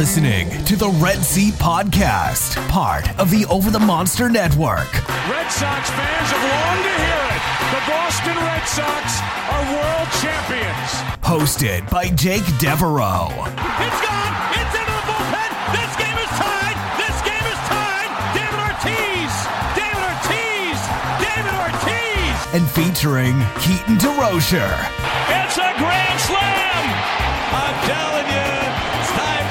listening to the Red Seat Podcast, part of the Over the Monster Network. Red Sox fans have longed to hear it. The Boston Red Sox are world champions. Hosted by Jake Devereaux. It's gone. It's into the bullpen. This game is tied. This game is tied. David Ortiz. David Ortiz. David Ortiz. And featuring Keaton DeRocher. It's a grand slam. I'm telling you, it's time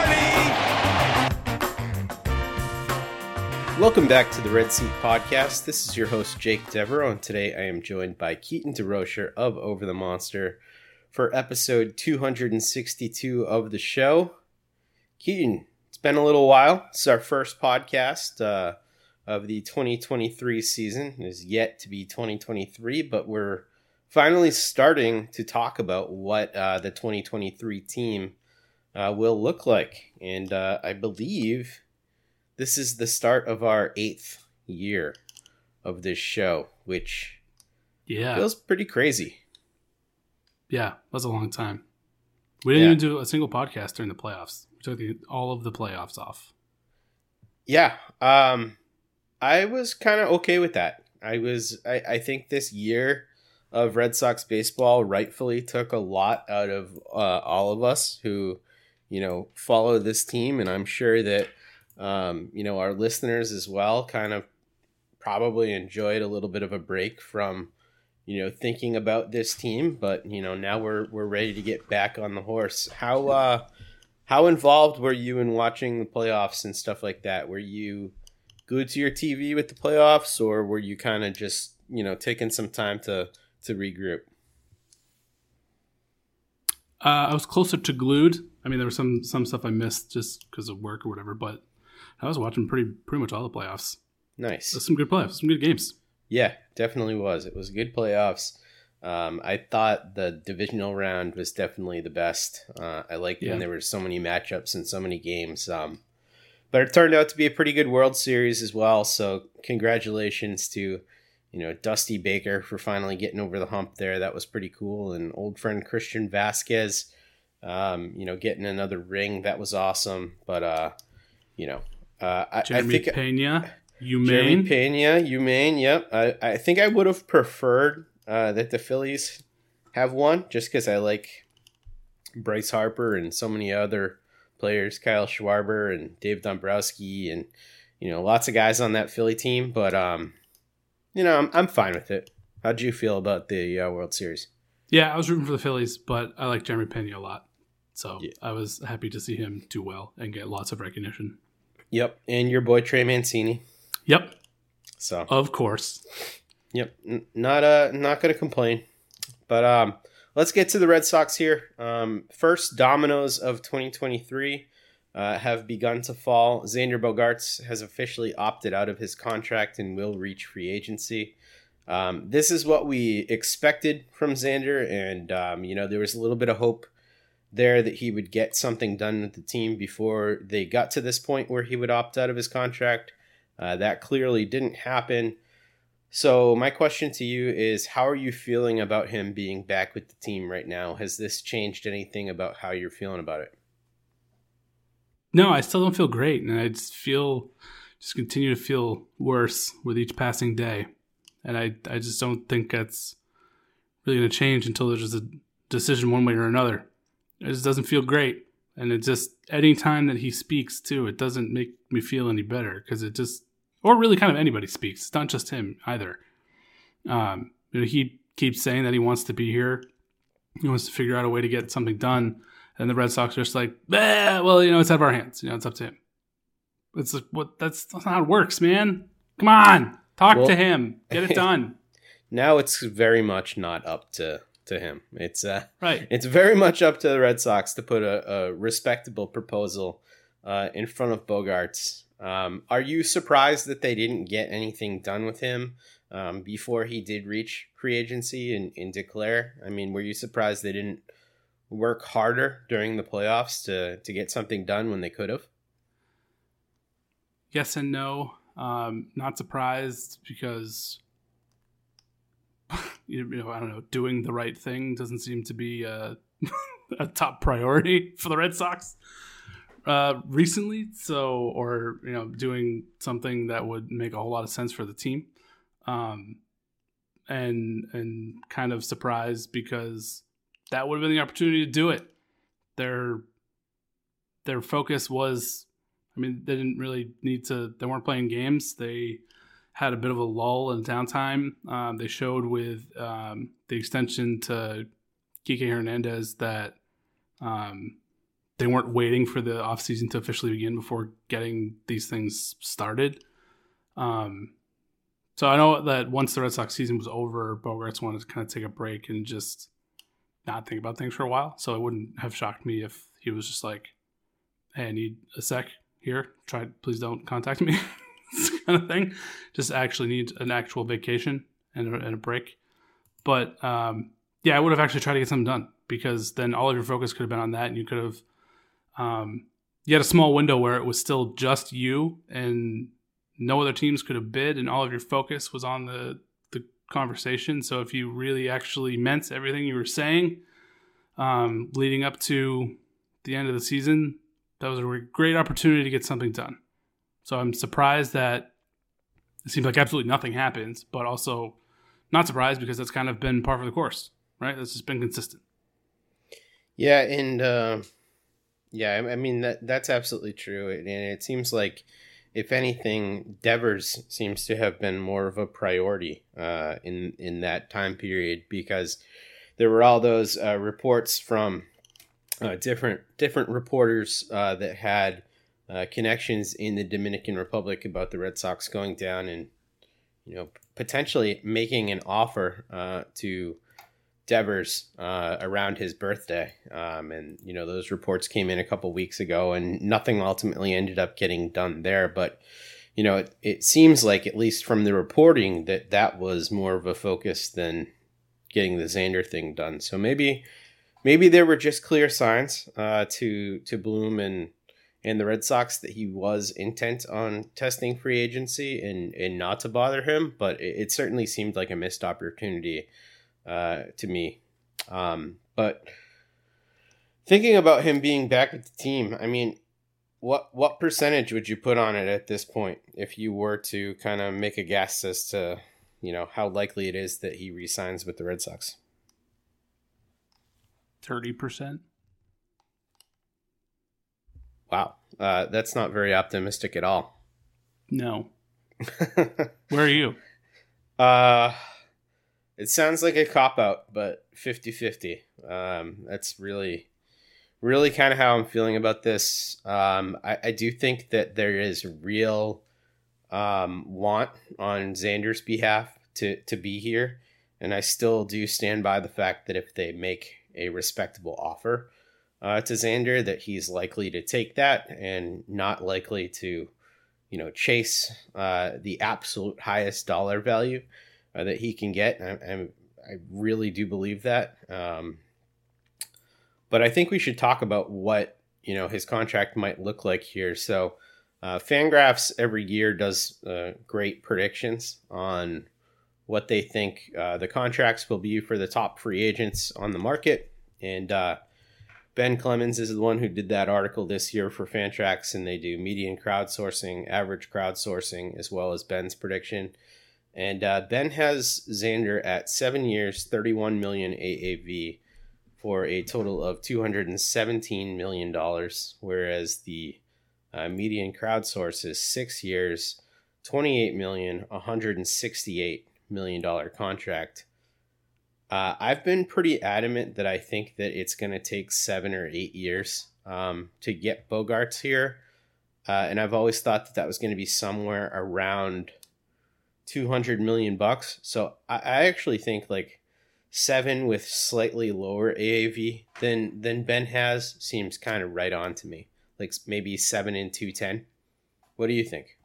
to party. Welcome back to the Red Seat Podcast. This is your host, Jake Devereaux, and today I am joined by Keaton DeRocher of Over the Monster for episode 262 of the show. Keaton, it's been a little while. It's our first podcast of the 2023 season. It is yet to be 2023, but we're finally starting to talk about what the 2023 team will look like. And I believe this is the start of our 8th year of this show, which feels pretty crazy. Yeah, that's a long time. We didn't even do a single podcast during the playoffs. We took all of the playoffs off. Yeah, I was kind of okay with that. I think this year of Red Sox baseball rightfully took a lot out of all of us who, follow this team, and I'm sure that our listeners as well kind of probably enjoyed a little bit of a break from, thinking about this team. But, now we're ready to get back on the horse. How involved were you in watching the playoffs and stuff like that? Were you glued to your TV with the playoffs, or were you kind of just, taking some time to regroup? I was closer to glued. I mean, there was some stuff I missed just because of work or whatever, but I was watching pretty much all the playoffs. Nice. Some good playoffs, some good games. Yeah, definitely was. It was good playoffs. I thought the divisional round was definitely the best. I liked when there were so many matchups and so many games. But it turned out to be a pretty good World Series as well. So congratulations to, Dusty Baker for finally getting over the hump there. That was pretty cool. And old friend Christian Vasquez, getting another ring. That was awesome. But, Jeremy Pena, Humane, yep. I think I would have preferred that the Phillies have won, just because I like Bryce Harper and so many other players, Kyle Schwarber and Dave Dombrowski, and lots of guys on that Philly team. But I'm fine with it. How'd you feel about the World Series? Yeah, I was rooting for the Phillies, but I like Jeremy Pena a lot, so I was happy to see him do well and get lots of recognition. Yep, and your boy Trey Mancini. Yep. So of course. Yep, not gonna complain. But let's get to the Red Sox here. First dominoes of 2023 have begun to fall. Xander Bogaerts has officially opted out of his contract and will reach free agency. This is what we expected from Xander, and there was a little bit of hope there that he would get something done with the team before they got to this point where he would opt out of his contract. That clearly didn't happen. So my question to you is, how are you feeling about him being back with the team right now? Has this changed anything about how you're feeling about it? No, I still don't feel great, and I just continue to feel worse with each passing day. And I just don't think that's really going to change until there's just a decision one way or another. It just doesn't feel great. And it just, any time that he speaks too, it doesn't make me feel any better, because it just, or really kind of anybody speaks. It's not just him either. He keeps saying that he wants to be here. He wants to figure out a way to get something done. And the Red Sox are just like, well, it's out of our hands. It's up to him. It's like, that's not how it works, man. Come on. Talk to him. Get it done. Now it's very much not up to him. It's right. It's very much up to the Red Sox to put a respectable proposal in front of Bogaerts. Are you surprised that they didn't get anything done with him before he did reach free agency and declare? I mean, were you surprised they didn't work harder during the playoffs to get something done when they could have? Yes and no. Not surprised, because I don't know, doing the right thing doesn't seem to be a top priority for the Red Sox. recently, or doing something that would make a whole lot of sense for the team, and kind of surprised because that would have been the opportunity to do it. Their focus was, they didn't really need to. They weren't playing games. They had a bit of a lull in downtime. They showed with the extension to Kike Hernandez that they weren't waiting for the offseason to officially begin before getting these things started. So I know that once the Red Sox season was over, Bogaerts wanted to kind of take a break and just not think about things for a while. So it wouldn't have shocked me if he was just like, hey, I need a sec here. Please don't contact me. This kind of thing. Just actually need an actual vacation and a break. But I would have actually tried to get something done, because then all of your focus could have been on that, and you could have you had a small window where it was still just you and no other teams could have bid, and all of your focus was on the conversation. So if you really actually meant everything you were saying leading up to the end of the season, that was a great opportunity to get something done. So I'm surprised that it seems like absolutely nothing happens, but also not surprised because that's kind of been par for the course, right? That's just been consistent. Yeah, and that's absolutely true. And it seems like, if anything, Devers seems to have been more of a priority in that time period, because there were all those reports from different reporters that had connections in the Dominican Republic about the Red Sox going down and potentially making an offer to Devers around his birthday. And those reports came in a couple weeks ago, and nothing ultimately ended up getting done there. But it seems like, at least from the reporting, that was more of a focus than getting the Xander thing done. So maybe there were just clear signs to Bloom and the Red Sox that he was intent on testing free agency and not to bother him. But it certainly seemed like a missed opportunity to me. But thinking about him being back with the team, what percentage would you put on it at this point if you were to kind of make a guess as to how likely it is that he re-signs with the Red Sox? 30%. Wow, that's not very optimistic at all. No. Where are you? It sounds like a cop-out, but 50-50. That's really, really kind of how I'm feeling about this. I do think that there is real want on Xander's behalf to be here, and I still do stand by the fact that if they make a respectable offer to Xander, that he's likely to take that and not likely to, chase the absolute highest dollar value that he can get. I really do believe that. But I think we should talk about what, his contract might look like here. So Fangraphs every year does great predictions on what they think the contracts will be for the top free agents on the market. And Ben Clemens is the one who did that article this year for Fantrax, and they do median crowdsourcing, average crowdsourcing, as well as Ben's prediction. And Ben has Xander at 7 years, $31 million AAV for a total of $217 million, whereas the median crowdsource is 6 years, $28 million, $168 million contract. I've been pretty adamant that I think that it's going to take 7 or 8 years to get Bogaerts here. And I've always thought that was going to be somewhere around $200 million. So I actually think like 7 with slightly lower AAV than Ben has seems kind of right on to me. Like maybe 7 and 210. What do you think?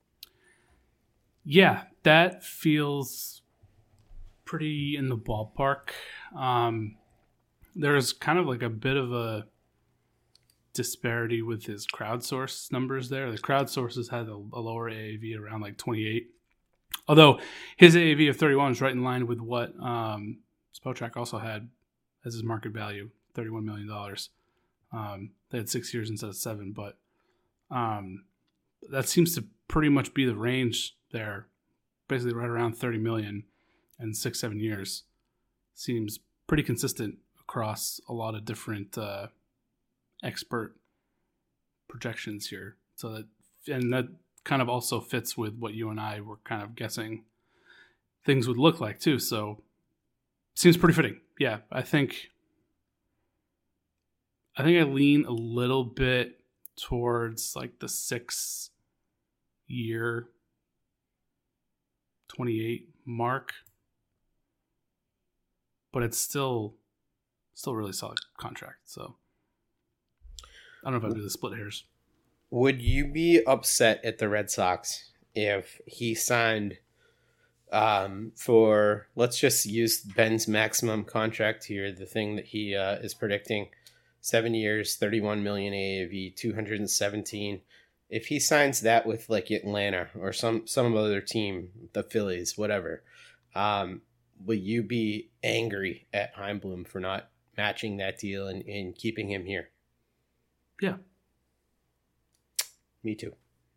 Yeah, that feels pretty in the ballpark. There's kind of like a bit of a disparity with his crowdsource numbers there. The crowdsources had a lower AAV around like 28. Although his AAV of 31 is right in line with what Spotrac also had as his market value, $31 million. They had 6 years instead of 7, but that seems to pretty much be the range there. Basically right around 30 million and 6-7 years. Seems pretty consistent across a lot of different expert projections here. So that kind of also fits with what you and I were kind of guessing things would look like too. So seems pretty fitting. Yeah, I think I lean a little bit towards like the 6 year 28 mark, but it's still a really solid contract. So I don't know if I'd do the split hairs. Would you be upset at the Red Sox if he signed for, let's just use Ben's maximum contract here, the thing that he is predicting, 7 years, 31 million AAV, 217. If he signs that with like Atlanta or some other team, the Phillies, whatever, will you be angry at Chaim Bloom for not matching that deal and keeping him here? Yeah. Me too.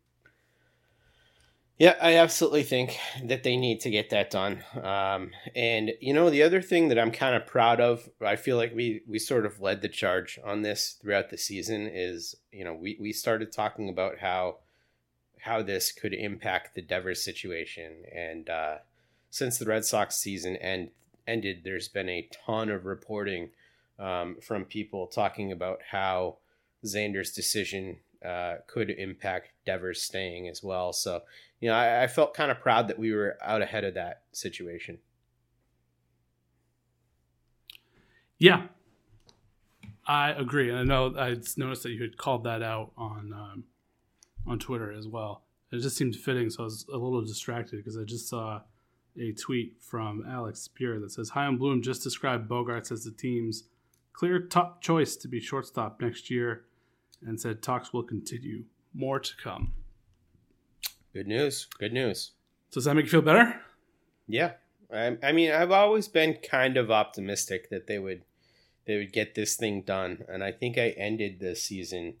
Yeah, I absolutely think that they need to get that done. And, the other thing that I'm kind of proud of, I feel like we sort of led the charge on this throughout the season is, we started talking about how this could impact the Devers situation. And since the Red Sox season ended, there's been a ton of reporting from people talking about how Xander's decision could impact Devers staying as well. So, I felt kind of proud that we were out ahead of that situation. Yeah, I agree. And I know I noticed that you had called that out on Twitter as well. It just seemed fitting, so I was a little distracted because I just saw a tweet from Alex Spear that says, Chaim Bloom just described Bogaerts as the team's clear top choice to be shortstop next year and said talks will continue. More to come. Good news. Does that make you feel better? Yeah. I mean, I've always been kind of optimistic that they would get this thing done. And I think I ended the season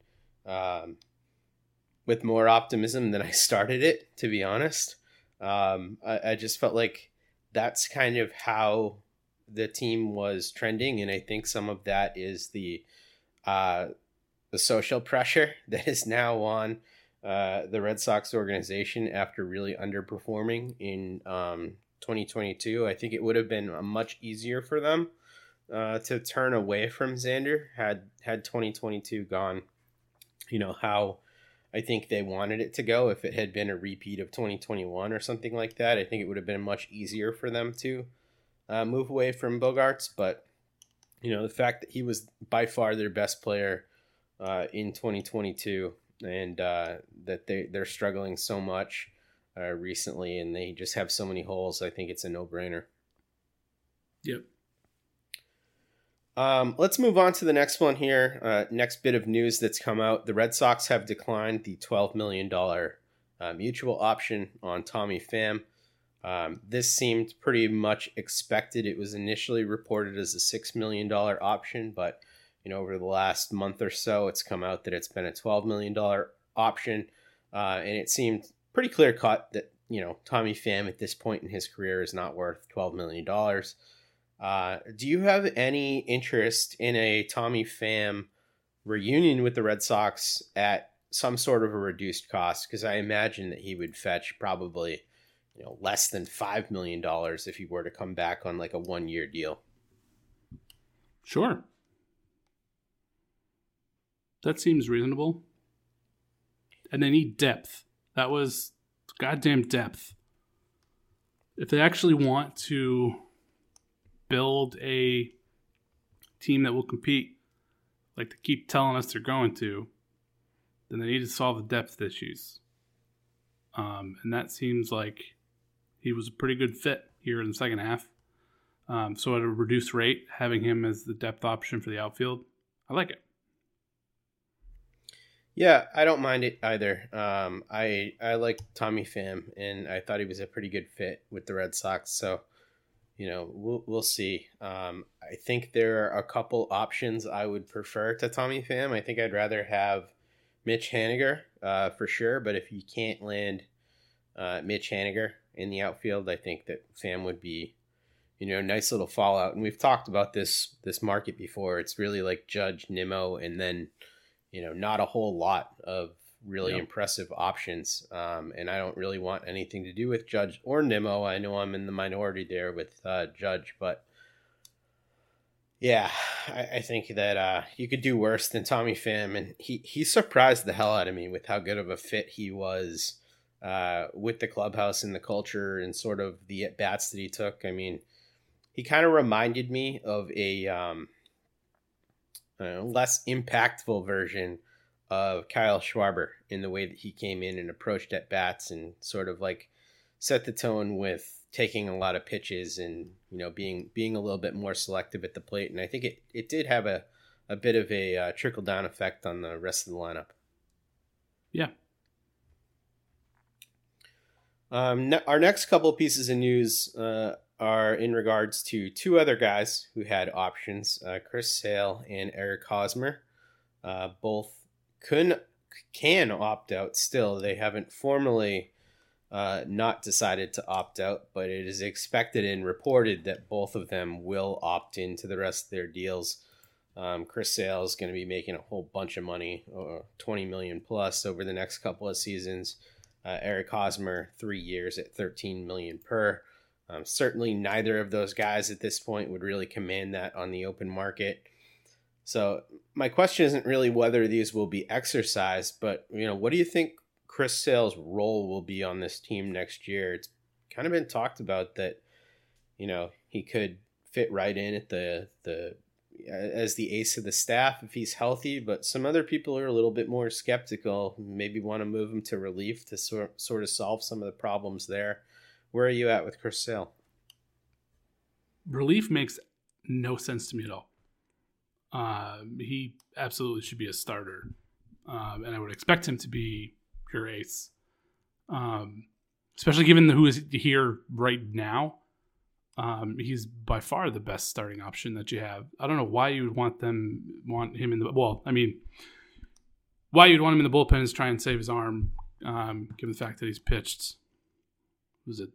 with more optimism than I started it, to be honest. I just felt like that's kind of how the team was trending. And I think some of that is the social pressure that is now on the Red Sox organization after really underperforming in 2022. I think it would have been much easier for them to turn away from Xander had 2022 gone, how I think they wanted it to go. If it had been a repeat of 2021 or something like that, I think it would have been much easier for them to move away from Bogaerts. But, the fact that he was by far their best player in 2022 and that they're struggling so much recently and they just have so many holes, I think it's a no-brainer. Yep. Let's move on to the next one here. Next bit of news that's come out. The Red Sox have declined the $12 million mutual option on Tommy Pham. This seemed pretty much expected. It was initially reported as a $6 million option, but over the last month or so, it's come out that it's been a $12 million option. And it seemed pretty clear cut that, Tommy Pham at this point in his career is not worth $12 million. Do you have any interest in a Tommy Pham reunion with the Red Sox at some sort of a reduced cost? Because I imagine that he would fetch probably, less than $5 million if he were to come back on like a 1-year deal. Sure. That seems reasonable. And they need depth. That was goddamn depth. If they actually want to build a team that will compete like they keep telling us they're going to, then they need to solve the depth issues. And that seems like he was a pretty good fit here in the second half. So at a reduced rate, having him as the depth option for the outfield, I like it. Yeah, I don't mind it either. I like Tommy Pham, and I thought he was a pretty good fit with the Red Sox. So, we'll see. I think there are a couple options I would prefer to Tommy Pham. I think I'd rather have Mitch Haniger for sure, but if you can't land Mitch Haniger in the outfield, I think that Pham would be, nice little fallout. And we've talked about this market before. It's really like Judge, Nimmo, and then, not a whole lot of really impressive options. And I don't really want anything to do with Judge or Nimmo. I know I'm in the minority there with Judge, but yeah, I think that you could do worse than Tommy Pham. And he surprised the hell out of me with how good of a fit he was with the clubhouse and the culture and sort of the at-bats that he took. I mean, he kind of reminded me of a less impactful version of Kyle Schwarber in the way that he came in and approached at-bats and sort of like set the tone with taking a lot of pitches and, being a little bit more selective at the plate. And I think it did have a bit of a trickle-down effect on the rest of the lineup. Yeah. Our next couple pieces of news are in regards to two other guys who had options, Chris Sale and Eric Hosmer. Both can opt out still. They haven't formally not decided to opt out, but it is expected and reported that both of them will opt into the rest of their deals. Chris Sale is going to be making a whole bunch of money, $20 million plus over the next couple of seasons. Eric Hosmer, 3 years at $13 million per. Certainly neither of those guys at this point would really command that on the open market. So my question isn't really whether these will be exercised, but what do you think Chris Sale's role will be on this team next year? It's kind of been talked about that, he could fit right in at the as the ace of the staff if he's healthy, but some other people are a little bit more skeptical, maybe want to move him to relief to sort of solve some of the problems there. Where are you at with Chris Sale? Relief makes no sense to me at all. He absolutely should be a starter, and I would expect him to be your ace, especially given who is here right now. He's by far the best starting option that you have. I don't know why you would want him in the why you'd want him in the bullpen is try and save his arm, given the fact that he's pitched, was it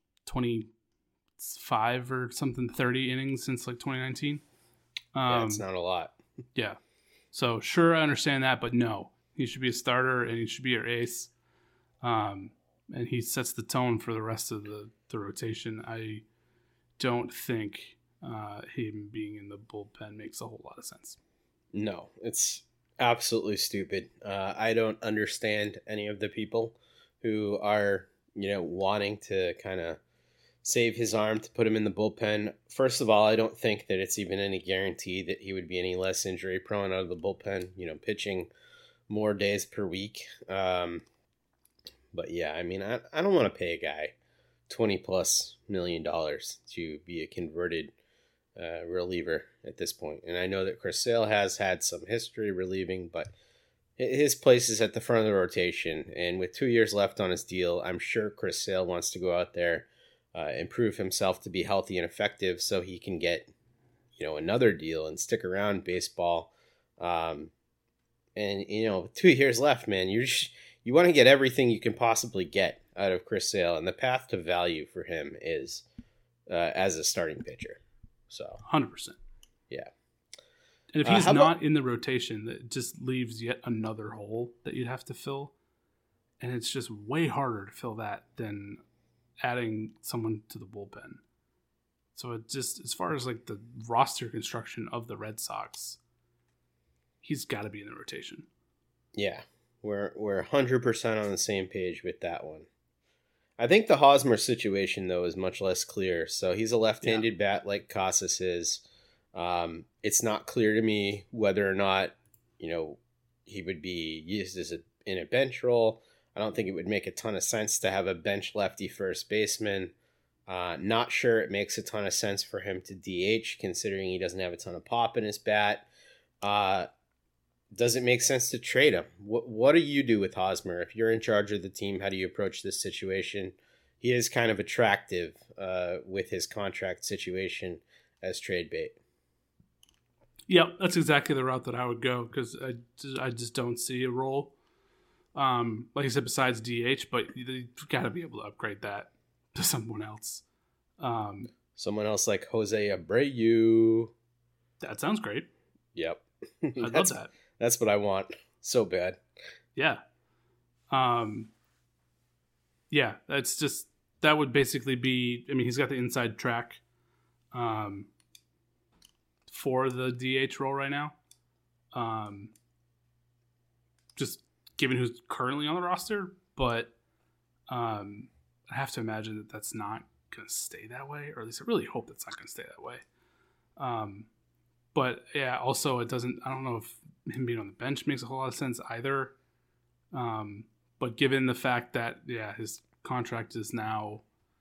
25 or something, 30 innings since like 2019. Yeah, it's not a lot. Yeah. So sure, I understand that, but no, he should be a starter and he should be your ace. And he sets the tone for the rest of the rotation. I don't think him being in the bullpen makes a whole lot of sense. No, it's absolutely stupid. I don't understand any of the people who are, wanting to kind of save his arm to put him in the bullpen. First of all, I don't think that it's even any guarantee that he would be any less injury prone out of the bullpen, pitching more days per week. But yeah, I mean, I don't want to pay a guy $20+ million to be a converted reliever at this point. And I know that Chris Sale has had some history relieving, but his place is at the front of the rotation. And with 2 years left on his deal, I'm sure Chris Sale wants to go out there and prove himself to be healthy and effective so he can get, another deal and stick around baseball. And 2 years left, man, you want to get everything you can possibly get out of Chris Sale, and the path to value for him is as a starting pitcher. So 100%. Yeah. And if he's not in the rotation, that just leaves yet another hole that you'd have to fill. And it's just way harder to fill that than adding someone to the bullpen. So it just, as far as like the roster construction of the Red Sox, he's got to be in the rotation. Yeah, we're 100% on the same page with that one. I think the Hosmer situation, though, is much less clear. So he's a left-handed bat like Casas is. It's not clear to me whether or not, he would be used in a bench role. I don't think it would make a ton of sense to have a bench lefty first baseman. Not sure it makes a ton of sense for him to DH, considering he doesn't have a ton of pop in his bat. Does it make sense to trade him? What do you do with Hosmer? If you're in charge of the team, how do you approach this situation? he is kind of attractive with his contract situation as trade bait. Yep, that's exactly the route that I would go because I just don't see a role. Like I said, besides DH, but you've got to be able to upgrade that to someone else. Someone else like Jose Abreu. That sounds great. Yep. I love that. That's what I want so bad. Yeah. Yeah, that's just, that would basically be, I mean, he's got the inside track for the DH role right now. Just given who's currently on the roster, but I have to imagine that that's not going to stay that way, or at least I really hope that's not going to stay that way. But yeah, also I don't know if him being on the bench makes a whole lot of sense either. But given the fact that, his contract is now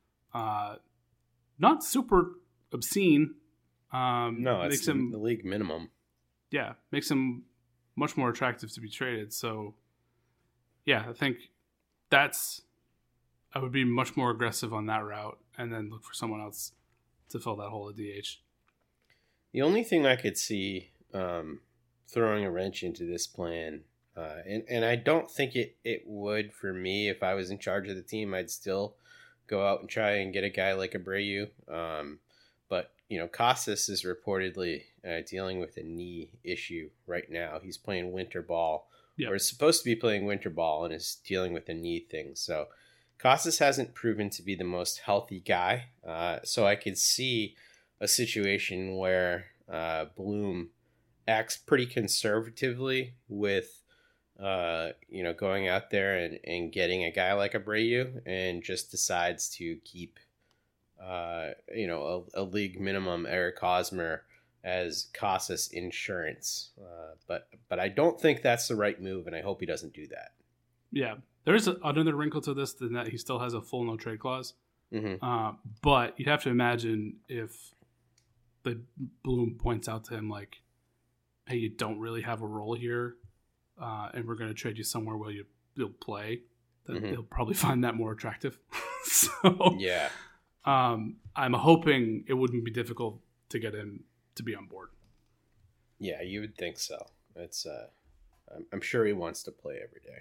not super obscene. No, it's the league minimum. Yeah, makes him much more attractive to be traded. So, yeah, I think I would be much more aggressive on that route and then look for someone else to fill that hole at DH. The only thing I could see throwing a wrench into this plan, and I don't think it would for me if I was in charge of the team, I'd still go out and try and get a guy like Abreu. But, Casas is reportedly dealing with a knee issue right now. He's playing winter ball, or is supposed to be playing winter ball, and is dealing with a knee thing. So Casas hasn't proven to be the most healthy guy. So I could see a situation where Bloom acts pretty conservatively with, going out there and getting a guy like Abreu and just decides to keep, a league minimum Eric Hosmer as Casas insurance. But I don't think that's the right move, and I hope he doesn't do that. Yeah. There's another wrinkle to this than that he still has a full no trade clause. Mm-hmm. But you'd have to imagine if the Bloom points out to him like, hey, you don't really have a role here, and we're going to trade you somewhere where you'll play, then he'll probably find that more attractive. So yeah, I'm hoping it wouldn't be difficult to get him to be on board. Yeah, you would think so. It's I'm sure he wants to play every day.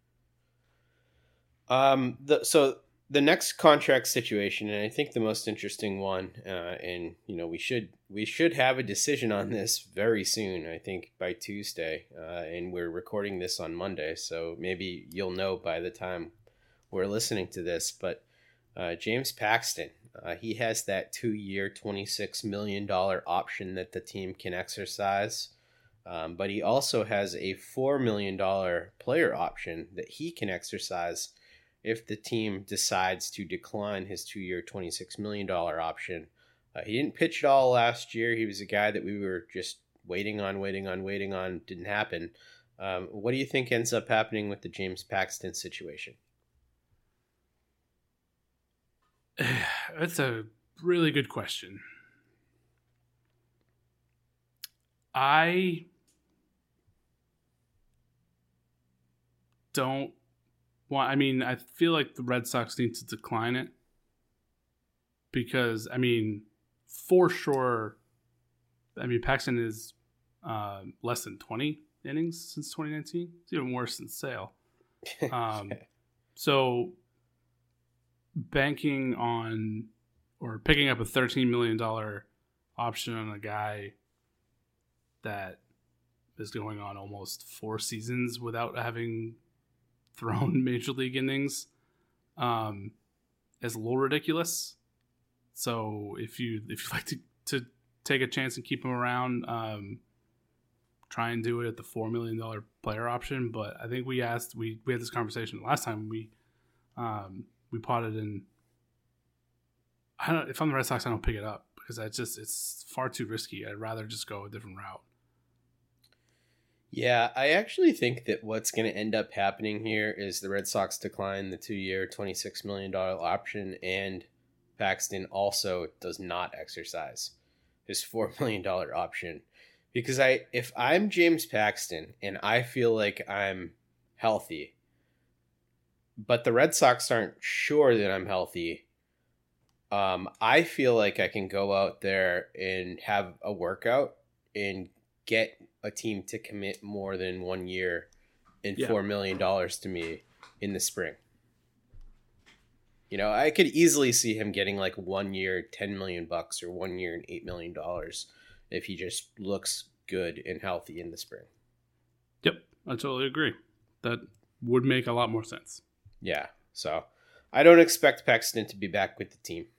So the next contract situation, and I think the most interesting one, and we should have a decision on this very soon. I think by Tuesday, and we're recording this on Monday, so maybe you'll know by the time we're listening to this. But James Paxton, he has that 2-year, $26 million option that the team can exercise. But he also has a $4 million player option that he can exercise if the team decides to decline his 2-year, $26 million option. He didn't pitch at all last year. He was a guy that we were just waiting on. Didn't happen. What do you think ends up happening with the James Paxton situation? That's a really good question. I feel like the Red Sox need to decline it because, for sure, Paxton is less than 20 innings since 2019. It's even worse than Sale. So banking on or picking up a $13 million option on a guy that is going on almost 4 seasons without having thrown major league innings is a little ridiculous. So if you like to take a chance and keep him around, try and do it at the $4 million player option. But I think we had this conversation last time we potted in. If I'm the Red Sox, I don't pick it up because it's far too risky. I'd rather just go a different route. Yeah, I actually think that what's going to end up happening here is the Red Sox decline the 2-year, $26 million option, and Paxton also does not exercise his $4 million option. Because if I'm James Paxton and I feel like I'm healthy, but the Red Sox aren't sure that I'm healthy. I feel like I can go out there and have a workout and get a team to commit more than 1 year and $4 million to me in the spring. You know, I could easily see him getting like 1 year, $10 million or 1 year and $8 million if he just looks good and healthy in the spring. Yep, I totally agree. That would make a lot more sense. Yeah, so I don't expect Paxton to be back with the team.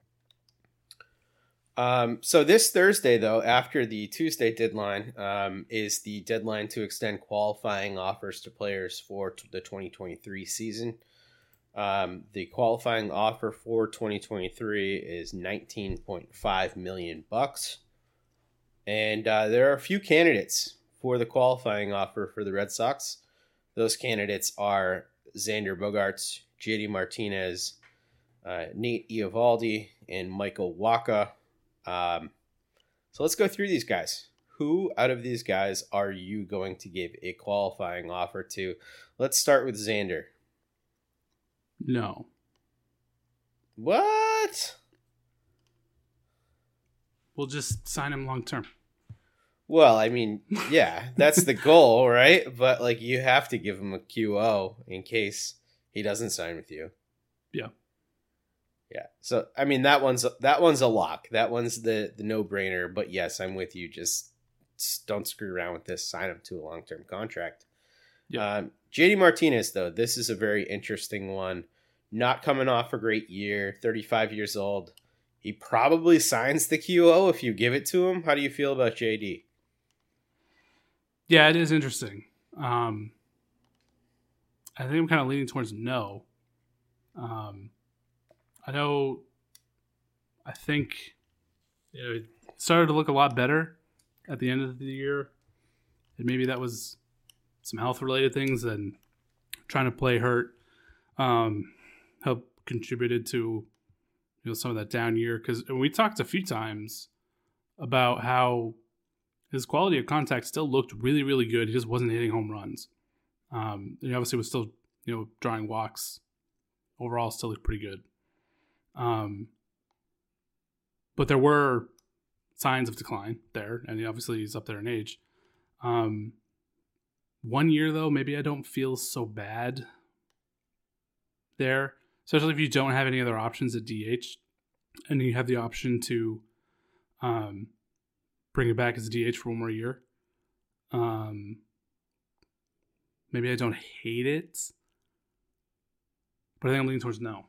So this Thursday, though, after the Tuesday deadline, is the deadline to extend qualifying offers to players for the 2023 season. The qualifying offer for 2023 is $19.5 million. And there are a few candidates for the qualifying offer for the Red Sox. Those candidates are Xander Bogaerts, JD Martinez, Nate Eovaldi, and Michael Wacha. So let's go through these guys. Who out of these guys are you going to give a qualifying offer to? Let's start with Xander. No. What? We'll just sign him long term. Well, I mean, yeah, that's the goal, right? But like, you have to give him a QO in case he doesn't sign with you. Yeah. Yeah. So, I mean, that one's a lock. That one's the no-brainer. But yes, I'm with you. Just don't screw around with this. Sign him to a long-term contract. Yeah. JD Martinez, though, this is a very interesting one. Not coming off a great year, 35 years old. He probably signs the QO if you give it to him. How do you feel about JD? Yeah, it is interesting. I think I'm kind of leaning towards no. I think it started to look a lot better at the end of the year. And maybe that was some health-related things and trying to play hurt helped contributed to some of that down year. Because we talked a few times about how his quality of contact still looked really, really good. He just wasn't hitting home runs. And he obviously was still, drawing walks. Overall, still looked pretty good. But there were signs of decline there, and obviously he's up there in age. 1 year, though, maybe I don't feel so bad there, especially if you don't have any other options at DH, and you have the option to bring it back as a DH for 1 more year. Maybe I don't hate it, but I think I'm leaning towards no.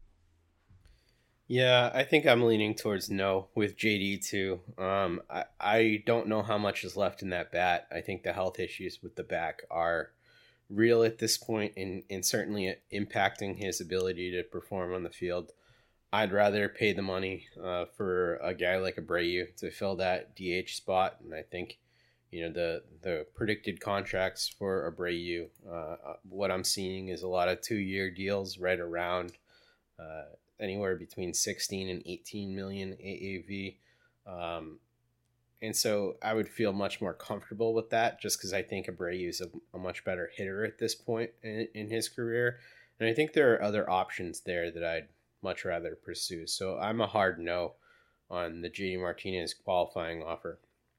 Yeah, I think I'm leaning towards no with JD too. I don't know how much is left in that bat. I think the health issues with the back are real at this point and certainly impacting his ability to perform on the field. I'd rather pay the money for a guy like Abreu to fill that DH spot, and I think the predicted contracts for Abreu, what I'm seeing is a lot of 2-year deals right around anywhere between 16 and 18 million AAV. And so I would feel much more comfortable with that just because I think Abreu is a much better hitter at this point in his career. And I think there are other options there that I'd much rather pursue. So I'm a hard no on the JD Martinez qualifying offer.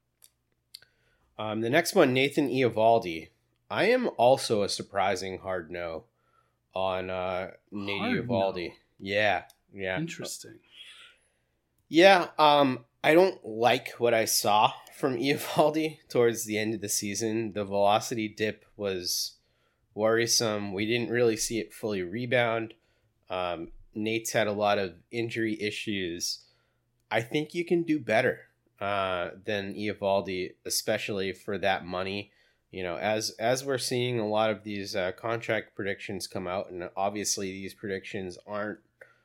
The next one, Nathan Eovaldi. I am also a surprising hard no on Nate Eovaldi. No. Yeah. Interesting. Yeah, I don't like what I saw from Eovaldi towards the end of the season. The velocity dip was worrisome. We didn't really see it fully rebound. Nate's had a lot of injury issues. I think you can do better than Eovaldi, especially for that money. As we're seeing a lot of these contract predictions come out, and obviously these predictions aren't,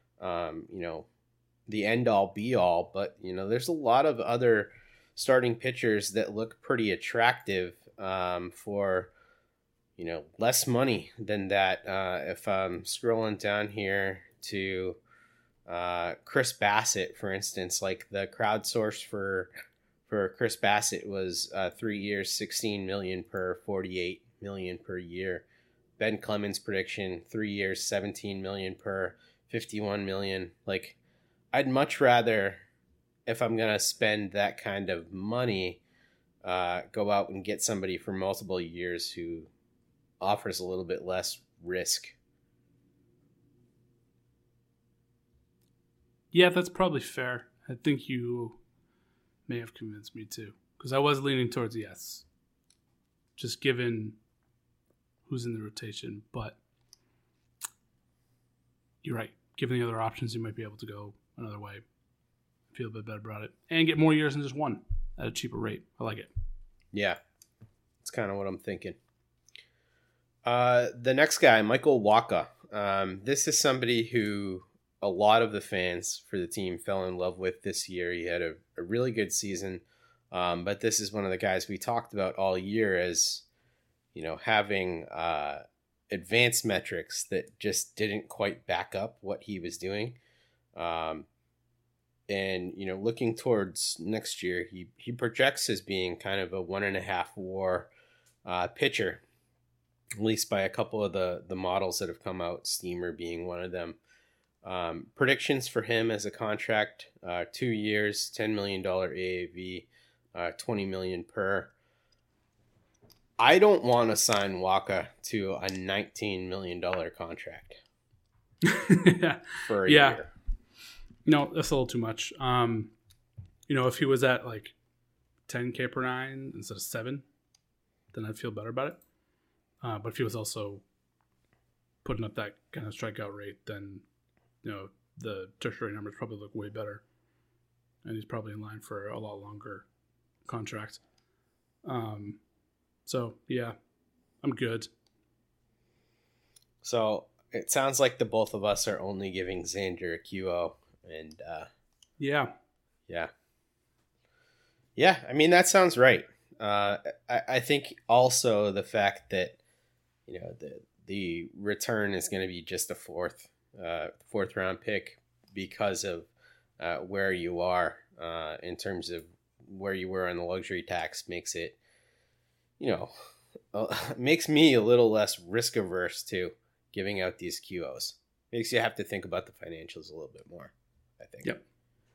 the end all be all, but there's a lot of other starting pitchers that look pretty attractive for less money than that. If I'm scrolling down here to Chris Bassett, for instance, like the crowdsource for Chris Bassett was 3 years, $16 million per $48 million per year. Ben Clemens' prediction, 3 years, 17 million per, 51 million. Like, I'd much rather, if I'm going to spend that kind of money, go out and get somebody for multiple years who offers a little bit less risk. Yeah, that's probably fair. I think you may have convinced me too, because I was leaning towards yes, just given who's in the rotation. But you're right. Given the other options, you might be able to go another way. Feel a bit better about it. And get more years than just one at a cheaper rate. I like it. Yeah. That's kind of what I'm thinking. The next guy, Michael Wacha. This is somebody who a lot of the fans for the team fell in love with this year. He had a really good season. But this is one of the guys we talked about all year as, having advanced metrics that just didn't quite back up what he was doing. And, looking towards next year, he projects as being kind of a 1.5 WAR pitcher, at least by a couple of the models that have come out, Steamer being one of them. Predictions for him as a contract, 2 years, $10 million AAV, $20 million per. I don't want to sign Wacha to a $19 million contract for a year. No, that's a little too much. If he was at like 10K per 9 instead of 7, then I'd feel better about it. But if he was also putting up that kind of strikeout rate, then the tertiary numbers probably look way better, and he's probably in line for a lot longer contract. So yeah, I'm good. So it sounds like the both of us are only giving Xander a QO, and yeah. I mean, that sounds right. I think also the fact that the return is going to be just a fourth round pick because of where you are in terms of where you were on the luxury tax makes it, makes me a little less risk averse to giving out these QOs. Makes you have to think about the financials a little bit more, I think. Yep.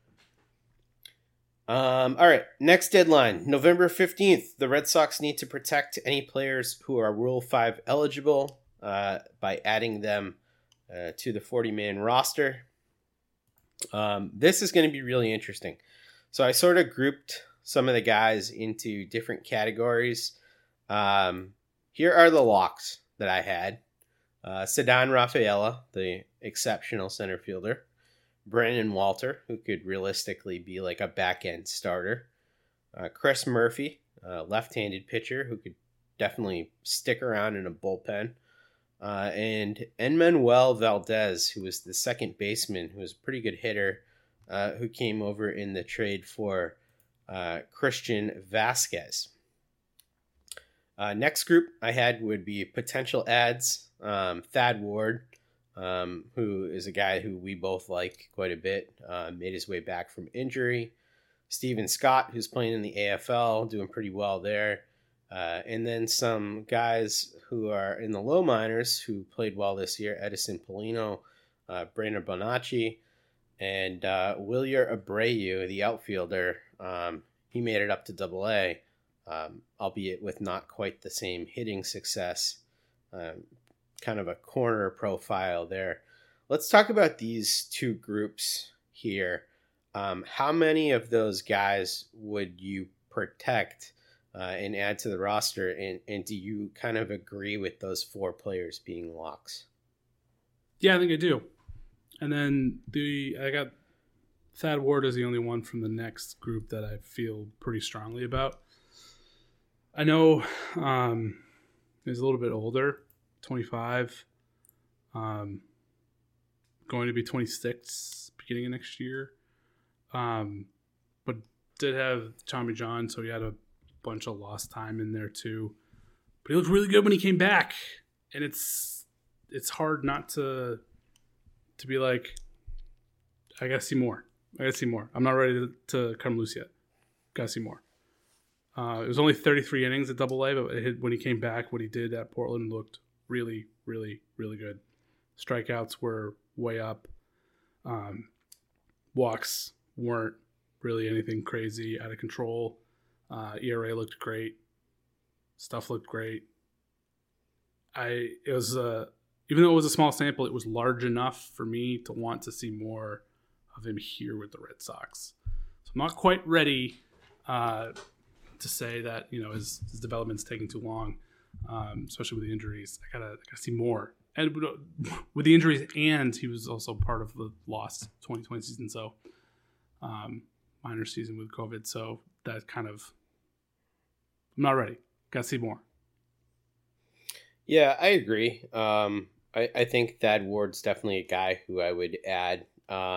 All right. Next deadline, November 15th. The Red Sox need to protect any players who are Rule 5 eligible by adding them to the 40-man roster. This is going to be really interesting. So I sort of grouped some of the guys into different categories. Here are the locks that I had. Ceddanne Rafaela, the exceptional center fielder. Brandon Walter, who could realistically be like a back-end starter. Chris Murphy, left-handed pitcher who could definitely stick around in a bullpen. And Enmanuel Valdez, who was the second baseman, who was a pretty good hitter, who came over in the trade for Christian Vasquez. Next group I had would be potential adds. Thad Ward, who is a guy who we both like quite a bit, made his way back from injury. Steven Scott, who's playing in the AFL, doing pretty well there. And then some guys who are in the low minors who played well this year, Edison Polino, Brainer Bonacci, and Wilyer Abreu, the outfielder. He made it up to Double-A, albeit with not quite the same hitting success. Kind of a corner profile there. Let's talk about these two groups here. How many of those guys would you protect and add to the roster? And do you kind of agree with those 4 players being locks? Yeah, I think I do. And then I got Thad Ward is the only one from the next group that I feel pretty strongly about. I know he's a little bit older, 25, going to be 26 beginning of next year. But did have Tommy John, so he had a bunch of lost time in there too. But he looked really good when he came back, and it's hard not to be like, I gotta see more. I'm not ready to come loose yet. Gotta see more. It was only 33 innings at Double-A, but when he came back, what he did at Portland looked really, really, really good. Strikeouts were way up. Walks weren't really anything crazy out of control. ERA looked great. Stuff looked great. Even though it was a small sample, it was large enough for me to want to see more of him here with the Red Sox. So I'm not quite ready to say that his development's taking too long, especially with the injuries. I gotta see more. And with the injuries, and he was also part of the lost 2020 season, so minor season with COVID. So that kind of, I'm not ready. Got to see more. Yeah, I agree. I think Thad Ward's definitely a guy who I would add.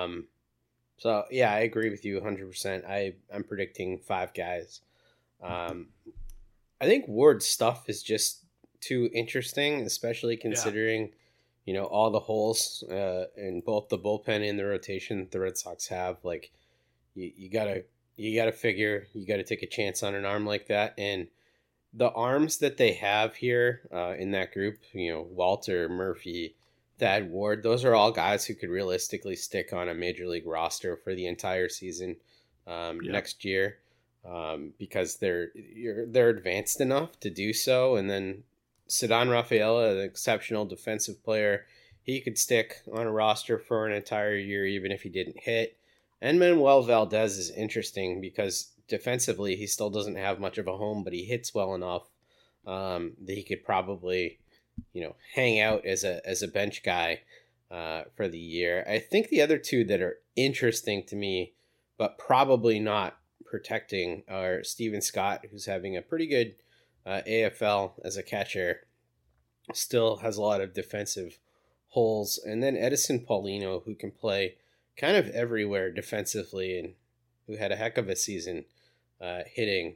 So yeah, I agree with you 100%. I'm predicting 5 guys. I think Ward's stuff is just too interesting, especially considering, all the holes in both the bullpen and the rotation the Red Sox have. Like, you gotta figure you gotta take a chance on an arm like that, and the arms that they have here in that group, Walter, Murphy, Thad Ward, those are all guys who could realistically stick on a major league roster for the entire season next year. Because they're advanced enough to do so. And then Ceddanne Rafaela, an exceptional defensive player, he could stick on a roster for an entire year even if he didn't hit. And Manuel Valdez is interesting because defensively he still doesn't have much of a home, but he hits well enough that he could probably hang out as a bench guy for the year. I think the other two that are interesting to me, but probably not protecting, are Steven Scott, who's having a pretty good AFL as a catcher, still has a lot of defensive holes, and then Edison Paulino, who can play kind of everywhere defensively and who had a heck of a season hitting.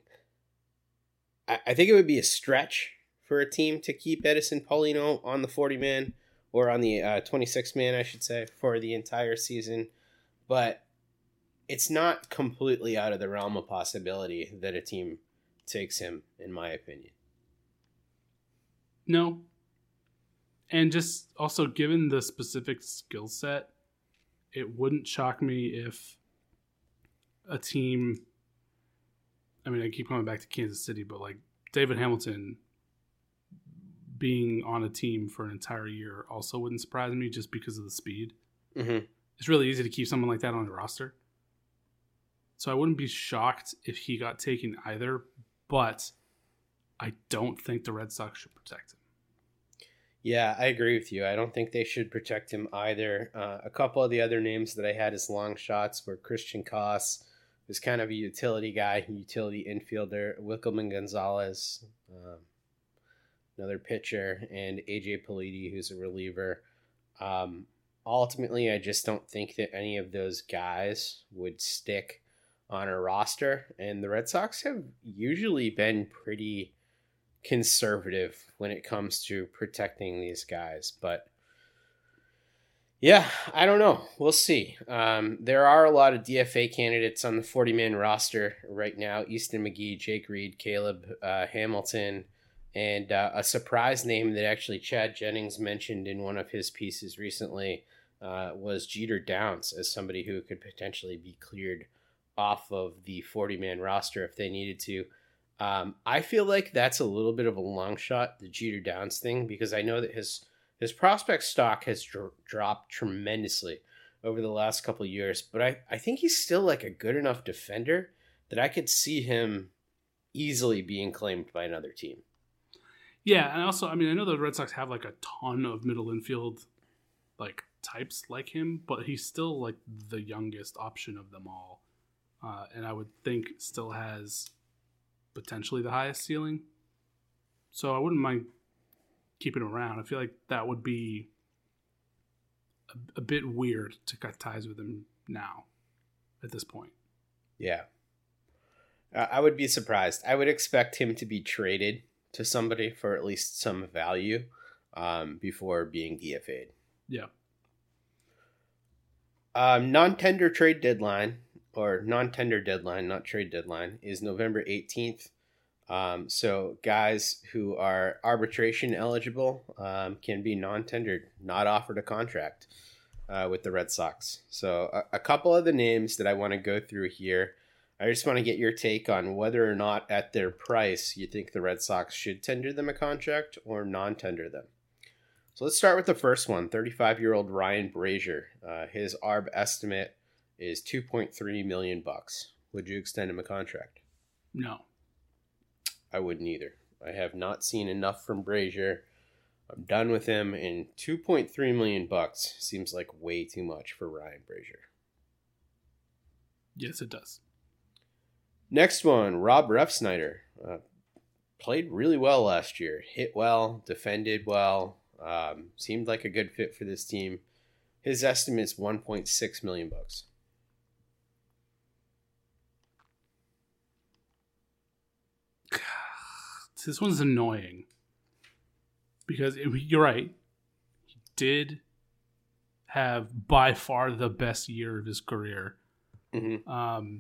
I think it would be a stretch for a team to keep Edison Paulino on the 40-man or on the 26-man, I should say, for the entire season, but it's not completely out of the realm of possibility that a team takes him, in my opinion. No. And just also given the specific skill set, it wouldn't shock me if a team, I mean, I keep coming back to Kansas City, but like David Hamilton being on a team for an entire year also wouldn't surprise me just because of the speed. Mm-hmm. It's really easy to keep someone like that on the roster. So I wouldn't be shocked if he got taken either, but I don't think the Red Sox should protect him. Yeah, I agree with you. I don't think they should protect him either. A couple of the other names that I had as long shots were Christian Koss, who's kind of a utility guy, utility infielder, Wickelman Gonzalez, another pitcher, and AJ Politi, who's a reliever. Ultimately, I just don't think that any of those guys would stick on a roster, and the Red Sox have usually been pretty conservative when it comes to protecting these guys, but yeah, I don't know. We'll see. There are a lot of DFA candidates on the 40-man roster right now: Easton McGee, Jake Reed, Caleb Hamilton, and a surprise name that actually Chad Jennings mentioned in one of his pieces recently was Jeter Downs as somebody who could potentially be cleared off of the 40-man roster if they needed to. I feel like that's a little bit of a long shot, the Jeter Downs thing, because I know that his prospect stock has dropped tremendously over the last couple of years, but I think he's still like a good enough defender that I could see him easily being claimed by another team. Yeah, and also, I mean, I know the Red Sox have like a ton of middle infield like types like him, but he's still like the youngest option of them all. And I would think still has potentially the highest ceiling. So I wouldn't mind keeping him around. I feel like that would be a bit weird to cut ties with him now at this point. Yeah. I would be surprised. I would expect him to be traded to somebody for at least some value before being DFA'd. Yeah. Non-tender trade deadline, or non-tender deadline, not trade deadline, is November 18th. So guys who are arbitration eligible can be non-tendered, not offered a contract with the Red Sox. So a couple of the names that I want to go through here. I just want to get your take on whether or not at their price you think the Red Sox should tender them a contract or non-tender them. So let's start with the first one, 35-year-old Ryan Brazier. His ARB estimate is $2.3 million. Would you extend him a contract? No. I wouldn't either. I have not seen enough from Brazier. I'm done with him, and $2.3 million seems like way too much for Ryan Brazier. Yes, it does. Next one, Rob Refsnyder. Played really well last year. Hit well, defended well. Seemed like a good fit for this team. His estimate is $1.6 million. This one's annoying because you're right. He did have by far the best year of his career. Mm-hmm.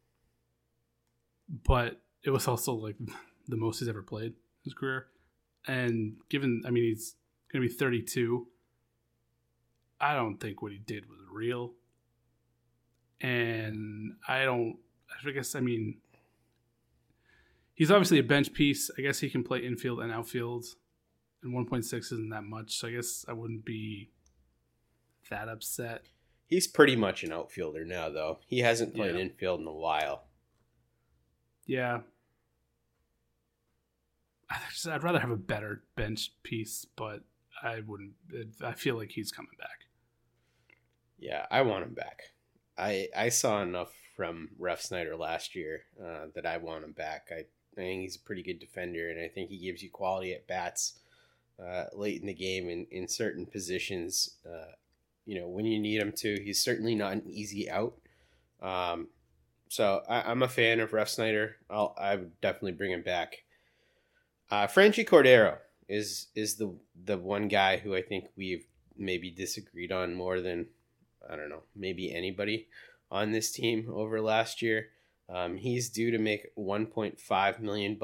But it was also like the most he's ever played in his career. And given, he's going to be 32. I don't think what he did was real. And he's obviously a bench piece. I guess he can play infield and outfield. And 1.6 isn't that much. So I guess I wouldn't be that upset. He's pretty much an outfielder now, though. He hasn't played infield in a while. Yeah. I'd rather have a better bench piece, but I wouldn't. I feel like he's coming back. Yeah, I want him back. I saw enough from Refsnyder last year that I want him back. I think he's a pretty good defender, and I think he gives you quality at bats late in the game in certain positions. When you need him to. He's certainly not an easy out. So I'm a fan of Refsnyder. I would definitely bring him back. Franchy Cordero is the one guy who I think we've maybe disagreed on more than, I don't know, maybe anybody on this team over last year. He's due to make $1.5 million.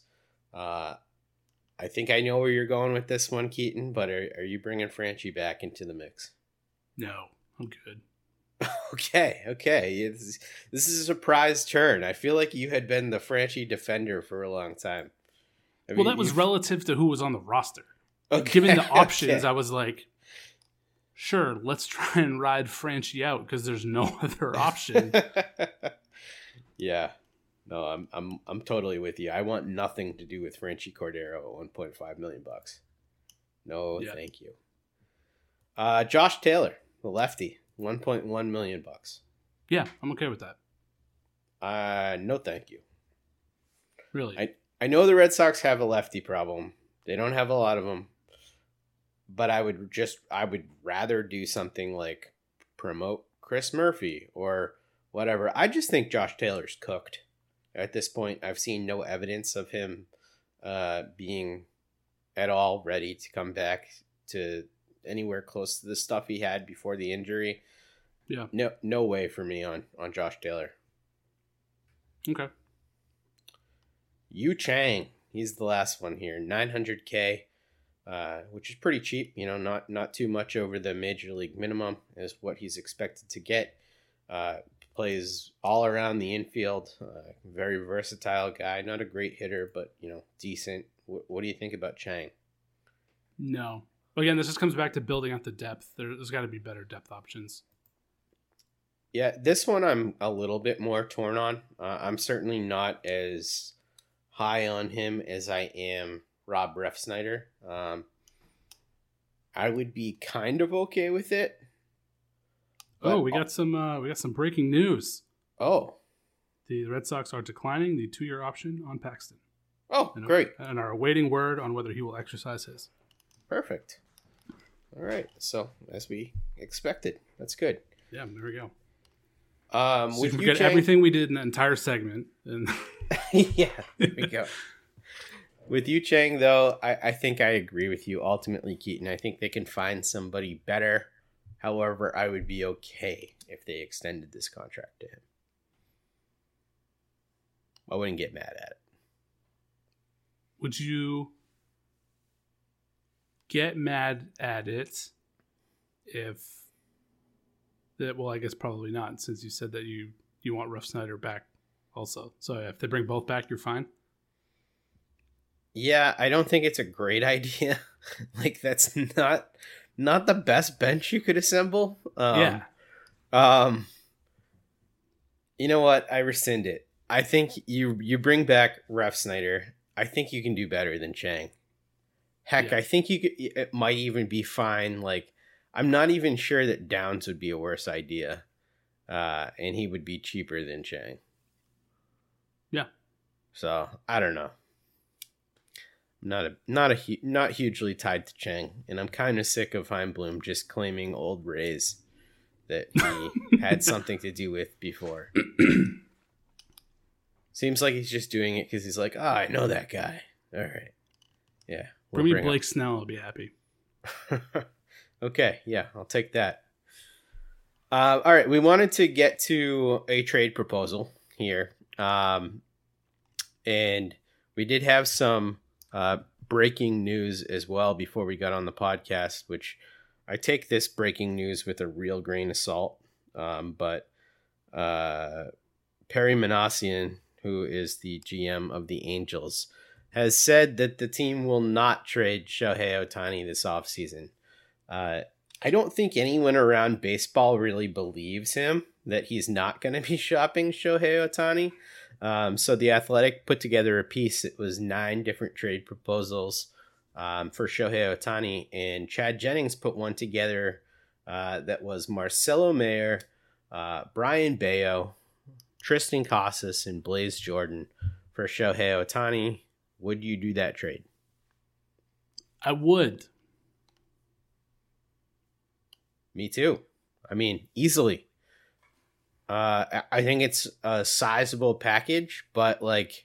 I think I know where you're going with this one, Keaton, but are you bringing Franchy back into the mix? No, I'm good. Okay. This is a surprise turn. I feel like you had been the Franchy defender for a long time. That was relative to who was on the roster. Okay, given the options, I was like, sure, let's try and ride Franchy out because there's no other option. Yeah. No, I'm totally with you. I want nothing to do with Franchy Cordero at $1.5 million. No, thank you. Josh Taylor, the lefty, $1.1 million. Yeah, I'm okay with that. No, thank you. Really? I know the Red Sox have a lefty problem. They don't have a lot of them. But I would rather do something like promote Chris Murphy or whatever. I just think Josh Taylor's cooked. At this point, I've seen no evidence of him being at all ready to come back to anywhere close to the stuff he had before the injury. Yeah. No way for me on Josh Taylor. Okay. Yu Chang, he's the last one here. $900K, which is pretty cheap. Not too much over the major league minimum is what he's expected to get. Plays all around the infield. Very versatile guy. Not a great hitter, but decent. What do you think about Chang? No. Again, this just comes back to building out the depth. There's got to be better depth options. Yeah, this one I'm a little bit more torn on. I'm certainly not as high on him as I am Rob Refsnyder. I would be kind of okay with it. Oh, we got some breaking news. Oh, the Red Sox are declining the 2-year option on Paxton. Oh, great! And are awaiting word on whether he will exercise his. Perfect. All right, so as we expected, that's good. Yeah, there we go. We forget everything we did in that entire segment. And yeah, there we go. With Yu Chang, though, I think I agree with you. Ultimately, Keaton, I think they can find somebody better. However, I would be okay if they extended this contract to him. I wouldn't get mad at it. would you get mad at it if that? Well, I guess probably not, since you said that you want Ruff Snyder back also. So if they bring both back, you're fine. Yeah, I don't think it's a great idea. Like, that's not the best bench you could assemble. Yeah. You know what? I rescind it. I think you bring back Ruff Snyder. I think you can do better than Chang. Heck, Yeah. I think it might even be fine. Like, I'm not even sure that Downs would be a worse idea. And he would be cheaper than Chang. Yeah. So, I don't know. Not hugely tied to Chang, and I'm kind of sick of Heimblum just claiming old Rays that he had something to do with before. Seems like he's just doing it because he's like, I know that guy. All right, yeah. For me, Blake Snell, I'll be happy. Okay, yeah, I'll take that. All right, we wanted to get to a trade proposal here, and we did have some breaking news as well before we got on the podcast, which I take this breaking news with a real grain of salt. But Perry Manassian, who is the GM of the Angels, has said that the team will not trade Shohei Ohtani this offseason. I don't think anyone around baseball really believes him that he's not going to be shopping Shohei Ohtani. So The Athletic put together a piece. It was 9 different trade proposals for Shohei Ohtani, and Chad Jennings put one together that was Marcelo Mayer, Brian Bayo, Tristan Casas, and Blaze Jordan for Shohei Ohtani. Would you do that trade? I would. Me too. I mean, easily. I think it's a sizable package, but like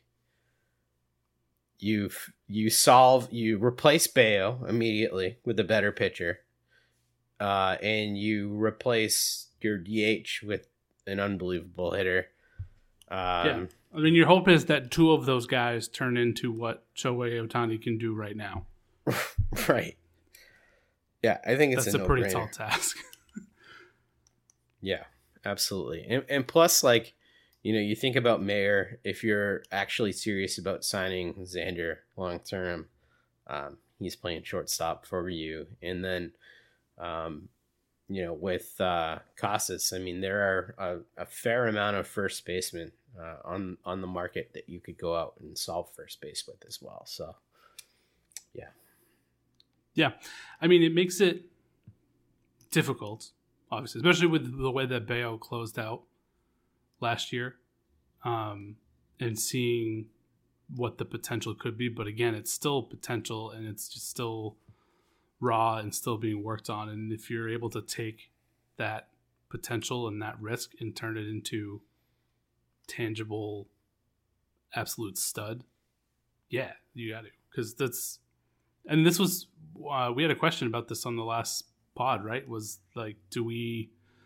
you replace Bayo immediately with a better pitcher, and you replace your DH with an unbelievable hitter. Yeah. I mean, your hope is that 2 of those guys turn into what Shohei Ohtani can do right now. Right. Yeah, I think it's That's a no-brainer. pretty tall task. Yeah, absolutely. And plus, like, you know, you think about Mayer, if you're actually serious about signing Xander long term, he's playing shortstop for you. And then, you know, with Casas, I mean, there are a fair amount of first basemen on the market that you could go out and solve first base with as well. So, yeah. Yeah. I mean, it makes it difficult, obviously, especially with the way that Bayo closed out last year, and seeing what the potential could be. But again, it's still potential, and it's just still raw and still being worked on. And if you're able to take that potential and that risk and turn it into tangible, absolute stud, yeah, you got to. Because that's, and this was, we had a question about this on the last pod, right? Was like, do we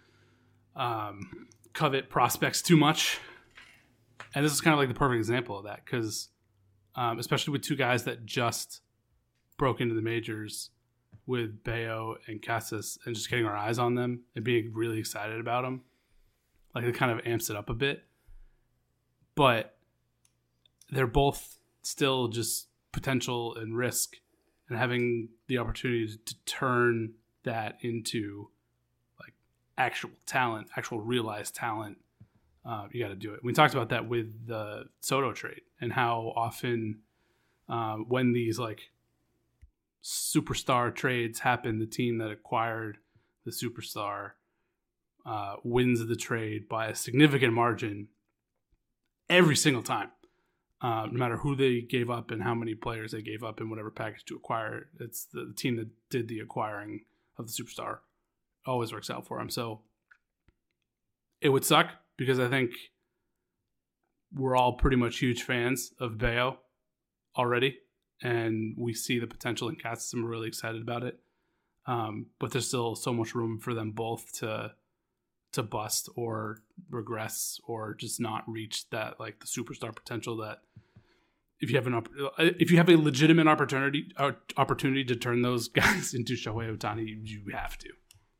covet prospects too much? And this is kind of like the perfect example of that, because especially with 2 guys that just broke into the majors with Bayo and Casas, and just getting our eyes on them and being really excited about them, like it kind of amps it up a bit. But they're both still just potential and risk, and having the opportunity to turn that into like actual talent, actual realized talent, you got to do it. We talked about that with the Soto trade, and how often when these like superstar trades happen, the team that acquired the superstar wins the trade by a significant margin every single time. No matter who they gave up and how many players they gave up in whatever package to acquire, it's the team that did the acquiring of the superstar always works out for them. So it would suck, because I think we're all pretty much huge fans of Bayo already, and we see the potential in Casas, and we're really excited about it. But there's still so much room for them both to bust or regress or just not reach that, like, the superstar potential that if you have a legitimate opportunity to turn those guys into Shohei Ohtani, you have to.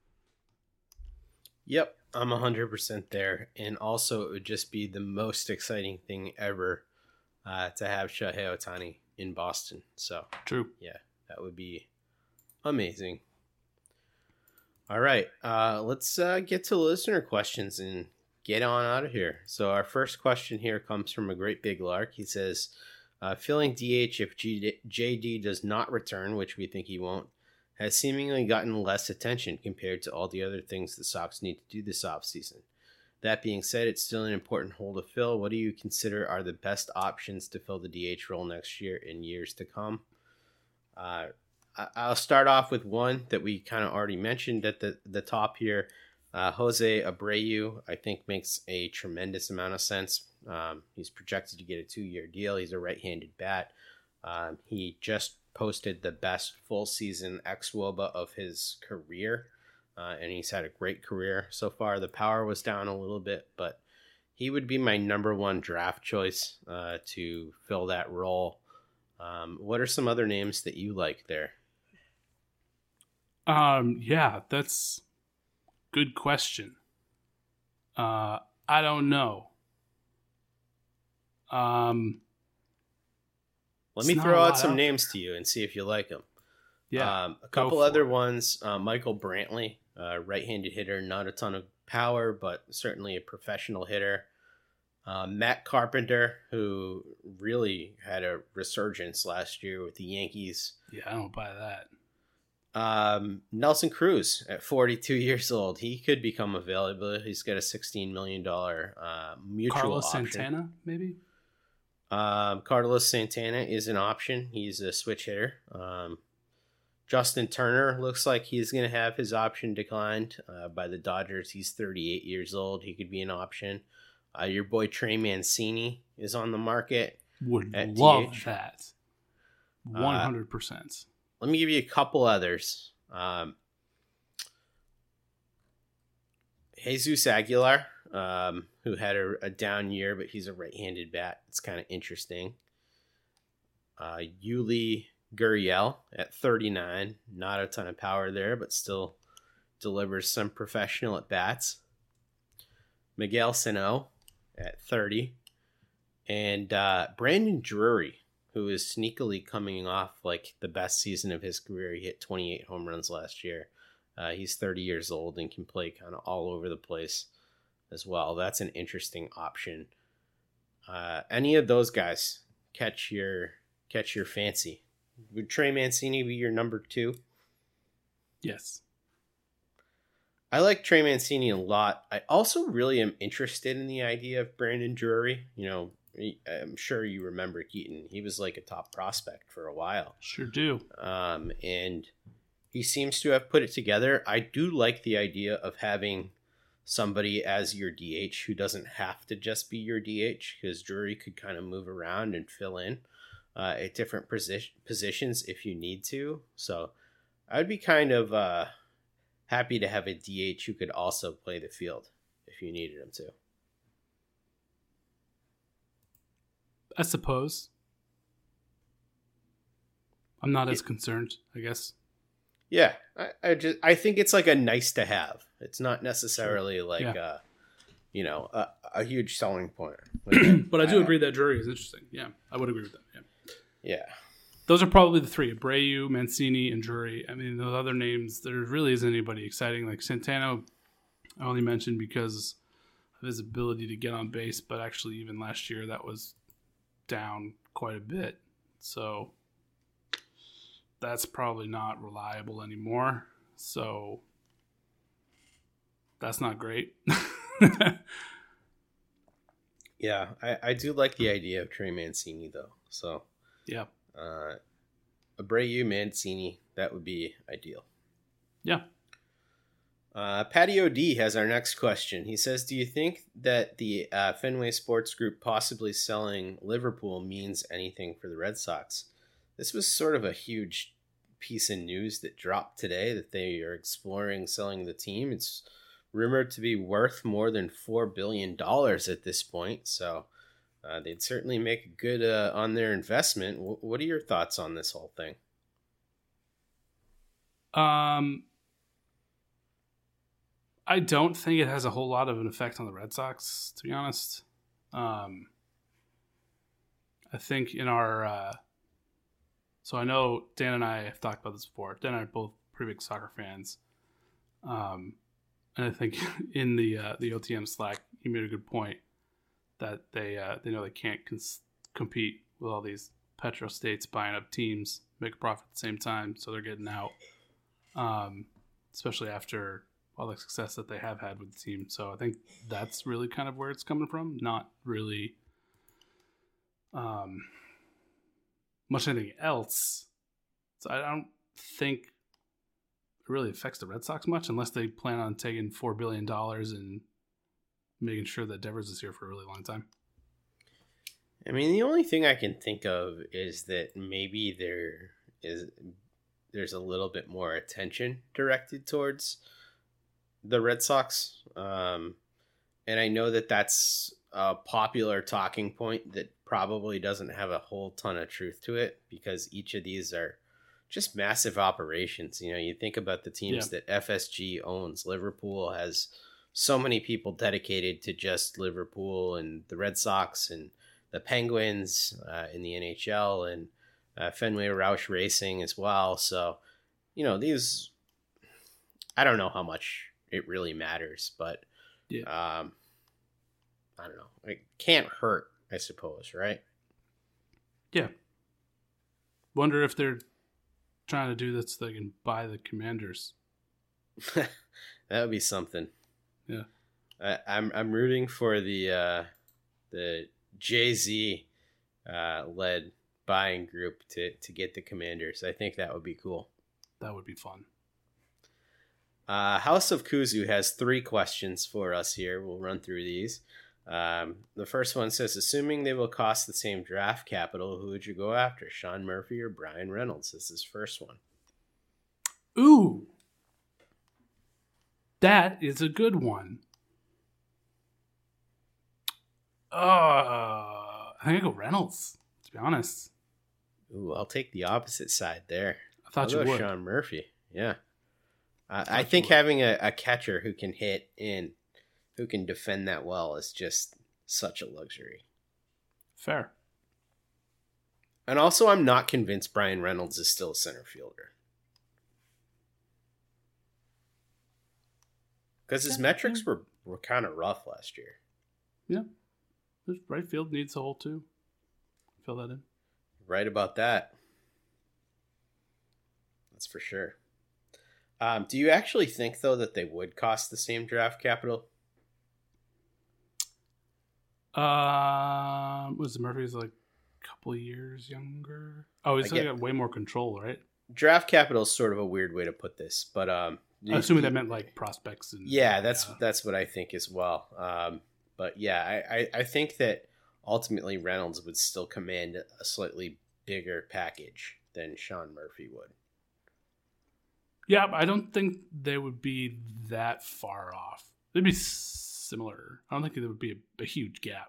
Yep, I'm 100% there. And also, it would just be the most exciting thing ever to have Shohei Ohtani in Boston. So, true. Yeah, that would be amazing. All right, let's get to listener questions and get on out of here. So our first question here comes from a great big lark. He says, filling DH if JD does not return, which we think he won't, has seemingly gotten less attention compared to all the other things the Sox need to do this offseason. That being said, it's still an important hole to fill. What do you consider are the best options to fill the DH role next year and years to come? I'll start off with one that we kind of already mentioned at the top here. Jose Abreu, I think, makes a tremendous amount of sense. He's projected to get a 2-year deal. He's a right-handed bat. He just posted the best full season xWOBA of his career, and he's had a great career so far. The power was down a little bit, but he would be my number one draft choice to fill that role. What are some other names that you like there? Yeah, that's good question. I don't know. Let me throw out some names to you and see if you like them. Yeah. A couple other ones. Michael Brantley, right-handed hitter, not a ton of power, but certainly a professional hitter. Matt Carpenter, who really had a resurgence last year with the Yankees. Yeah, I don't buy that. Nelson Cruz at 42 years old. He could become available. He's got a $16 million mutual Carlos option. Santana, maybe? Carlos Santana is an option. He's a switch hitter. Justin Turner looks like he's going to have his option declined by the Dodgers. He's 38 years old. He could be an option. Your boy Trey Mancini is on the market. Would love DH. that. 100%. Let me give you a couple others. Jesus Aguilar, who had a down year, but he's a right-handed bat. It's kind of interesting. Yuli Gurriel at 39. Not a ton of power there, but still delivers some professional at-bats. Miguel Sano at 30. And Brandon Drury, who is sneakily coming off like the best season of his career. He hit 28 home runs last year. He's 30 years old and can play kind of all over the place as well. That's an interesting option. Any of those guys catch your fancy? Would Trey Mancini be your number 2? Yes. I like Trey Mancini a lot. I also really am interested in the idea of Brandon Drury. You know, I'm sure you remember Keaton. He was like a top prospect for a while. Sure do. And he seems to have put it together. I do like the idea of having somebody as your DH who doesn't have to just be your DH, because Drury could kind of move around and fill in at different positions if you need to. So I would be kind of happy to have a DH who could also play the field if you needed him to. I suppose. I'm not as concerned, I guess. Yeah, I think it's like a nice to have. It's not necessarily like a huge selling point. But I do agree that Drury is interesting. Yeah, I would agree with that. Yeah. Those are probably the three: Abreu, Mancini, and Drury. I mean, those other names, there really isn't anybody exciting. Like Santana, I only mentioned because of his ability to get on base, but actually even last year that was down quite a bit. So that's probably not reliable anymore. So that's not great. Yeah, I do like the idea of Trey Mancini, though. So yeah. Abreu, Mancini, that would be ideal. Yeah. Patty O.D. has our next question. He says, do you think that the Fenway Sports Group possibly selling Liverpool means anything for the Red Sox? This was sort of a huge piece of news that dropped today, that they are exploring selling the team. It's rumored to be worth more than $4 billion at this point. So They'd certainly make a good on their investment. What are your thoughts on this whole thing? I don't think it has a whole lot of an effect on the Red Sox, to be honest. I think in our so I know Dan and I have talked about this before. Dan and I are both pretty big soccer fans. And I think in the OTM Slack, he made a good point that they know they can't compete with all these petro states buying up teams, make a profit at the same time, so they're getting out. Especially after all the success that they have had with the team. So I think that's really kind of where it's coming from, not really much anything else. So I don't think it really affects the Red Sox much unless they plan on taking $4 billion and making sure that Devers is here for a really long time. I mean, the only thing I can think of is that maybe there's a little bit more attention directed towards the Red Sox. And I know that that's a popular talking point that probably doesn't have a whole ton of truth to it, because each of these are just massive operations. You know, you think about the teams that FSG owns. Liverpool has so many people dedicated to just Liverpool, and the Red Sox and the Penguins in the NHL, and Fenway Roush Racing as well. So, you know, these, I don't know how much it really matters, but I don't know. It can't hurt, I suppose, right? Yeah. Wonder if they're trying to do this so they can buy the Commanders. That would be something. Yeah. I'm rooting for the Jay-Z led buying group to get the Commanders. I think that would be cool. That would be fun. House of Kuzu has 3 questions for us here. We'll run through these. The first one says, assuming they will cost the same draft capital, who would you go after, Sean Murphy or Brian Reynolds? This is first one. Ooh, that is a good one. I think I go Reynolds, to be honest. Ooh, I'll take the opposite side there. I thought you would. Sean Murphy. Yeah. I think having a catcher who can hit and who can defend that well is just such a luxury. Fair. And also, I'm not convinced Brian Reynolds is still a center fielder. Because his metrics were kind of rough last year. Yeah. His right field needs a hole too. Fill that in. Right about that. That's for sure. Do you actually think, though, that they would cost the same draft capital? Was Murphy's like a couple of years younger? Oh, he's got way more control, right? Draft capital is sort of a weird way to put this, but assuming that meant like prospects. And yeah, that's what I think as well. But yeah, I think that ultimately Reynolds would still command a slightly bigger package than Sean Murphy would. Yeah, I don't think they would be that far off. They'd be similar. I don't think there would be a huge gap.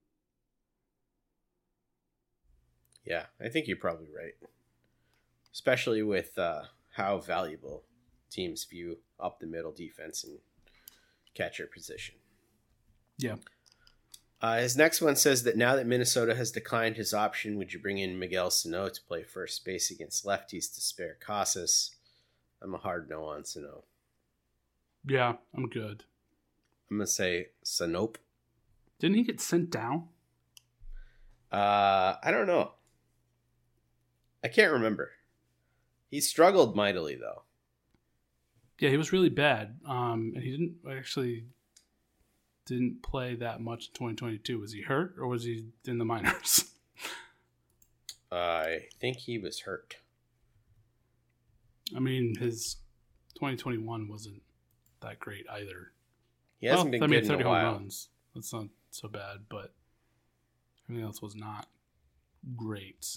Yeah, I think you're probably right. Especially with how valuable teams view up the middle defense and catcher position. Yeah. His next one says that now that Minnesota has declined his option, would you bring in Miguel Sano to play first base against lefties to spare Casas? I'm a hard no on Sano. Yeah, I'm good. I'm going to say Sanope. Didn't he get sent down? I don't know. I can't remember. He struggled mightily, though. Yeah, he was really bad. And he didn't play that much in 2022. Was he hurt or was he in the minors? I think he was hurt. I mean, his 2021 wasn't that great either. He hasn't been good in a while. Runs. That's not so bad, but everything else was not great.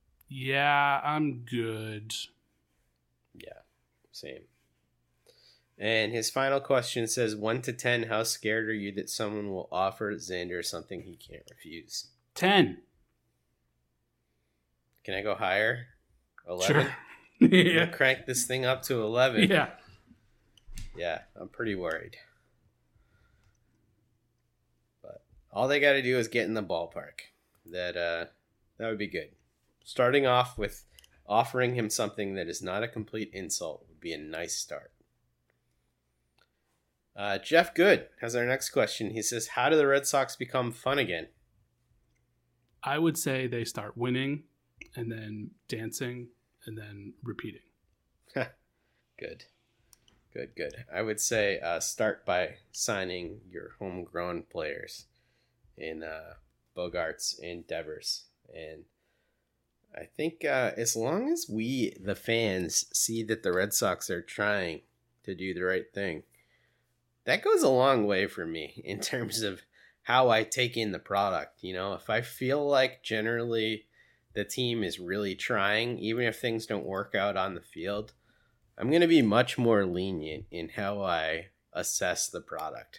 Yeah, I'm good. Yeah, same. And his final question says, 1 to 10, how scared are you that someone will offer Xander something he can't refuse? 10. Can I go higher? 11? Sure. Yeah. Crank this thing up to 11. Yeah. Yeah, I'm pretty worried. But all they got to do is get in the ballpark. That would be good. Starting off with offering him something that is not a complete insult would be a nice start. Jeff Good has our next question. He says, how do the Red Sox become fun again? I would say they start winning and then dancing and then repeating. Good. I would say start by signing your homegrown players in Bogarts and Devers. And I think as long as we, the fans, see that the Red Sox are trying to do the right thing, that goes a long way for me in terms of how I take in the product. You know, if I feel like generally the team is really trying, even if things don't work out on the field, I'm going to be much more lenient in how I assess the product.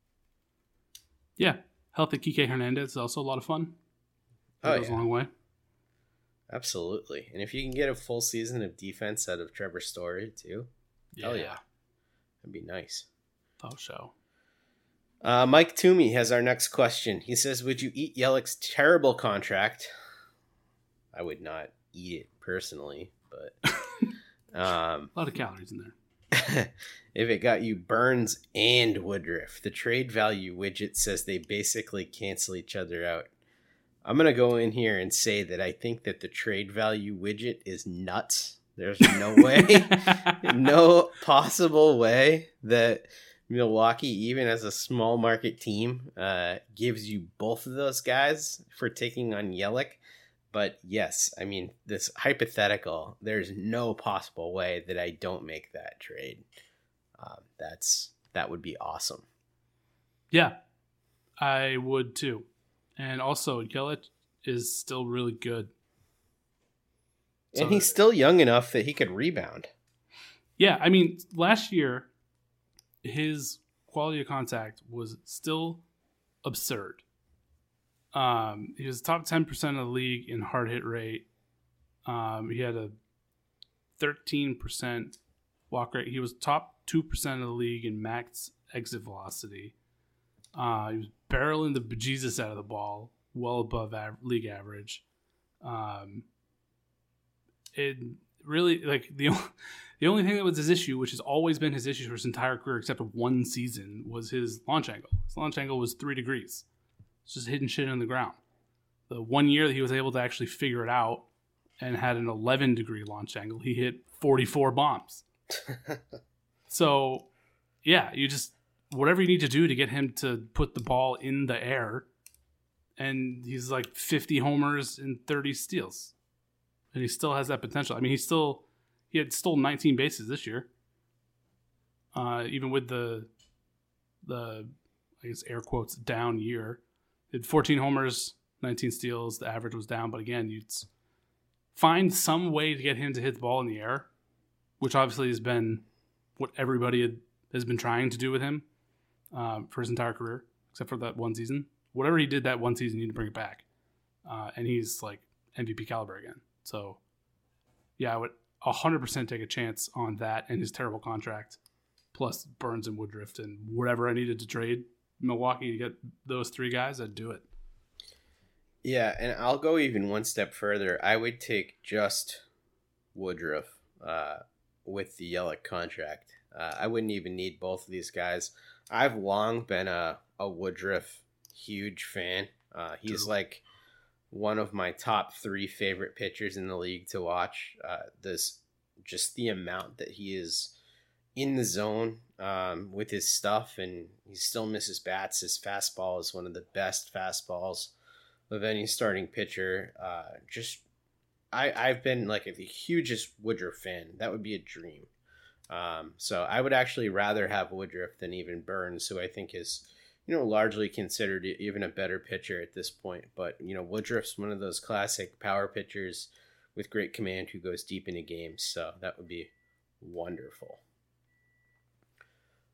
Yeah. Healthy Kike Hernandez is also a lot of fun. That goes a long way. Absolutely. And if you can get a full season of defense out of Trevor Story too, hell yeah. That'd be nice. Oh, show. Mike Toomey has our next question. He says, would you eat Yelich's terrible contract? I would not eat it personally, but a lot of calories in there. If it got you Burns and Woodruff, the trade value widget says they basically cancel each other out. I'm going to go in here and say that I think that the trade value widget is nuts. There's no way, no possible way that Milwaukee, even as a small market team, gives you both of those guys for taking on Yelich. But yes, I mean, this hypothetical, there's no possible way that I don't make that trade. That would be awesome. Yeah, I would too. And also, Yelich is still really good. And he's still young enough that he could rebound. Yeah, I mean, last year, his quality of contact was still absurd. He was top 10% of the league in hard hit rate. He had a 13% walk rate. He was top 2% of the league in max exit velocity. He was barreling the bejesus out of the ball, well above league average. It really, like, the only thing that was his issue, which has always been his issue for his entire career except one season, was his launch angle. His launch angle was 3 degrees. It's just hitting shit in the ground. The 1 year that he was able to actually figure it out and had an 11-degree launch angle, he hit 44 bombs. So, yeah, you just, whatever you need to do to get him to put the ball in the air, and he's like 50 homers and 30 steals. And he still has that potential. I mean, he had stole 19 bases this year. Even with the I guess air quotes down year. He had 14 homers, 19 steals. The average was down, but again, you'd find some way to get him to hit the ball in the air, which obviously has been what everybody has been trying to do with him for his entire career, except for that one season. Whatever he did that one season, you need to bring it back. And he's like MVP caliber again. So, yeah, I would 100% take a chance on that and his terrible contract, plus Burns and Woodruff and whatever I needed to trade Milwaukee to get those 3 guys. I'd do it. Yeah, and I'll go even one step further. I would take just Woodruff with the Yelich contract. I wouldn't even need both of these guys. I've long been a Woodruff huge fan. He's like one of my top 3 favorite pitchers in the league to watch. Just the amount that he is in the zone with his stuff, and he still misses bats. His fastball is one of the best fastballs of any starting pitcher. I've been like the hugest Woodruff fan. That would be a dream. So I would actually rather have Woodruff than even Burns, who I think is, largely considered even a better pitcher at this point. But, Woodruff's one of those classic power pitchers with great command who goes deep into games. So that would be wonderful.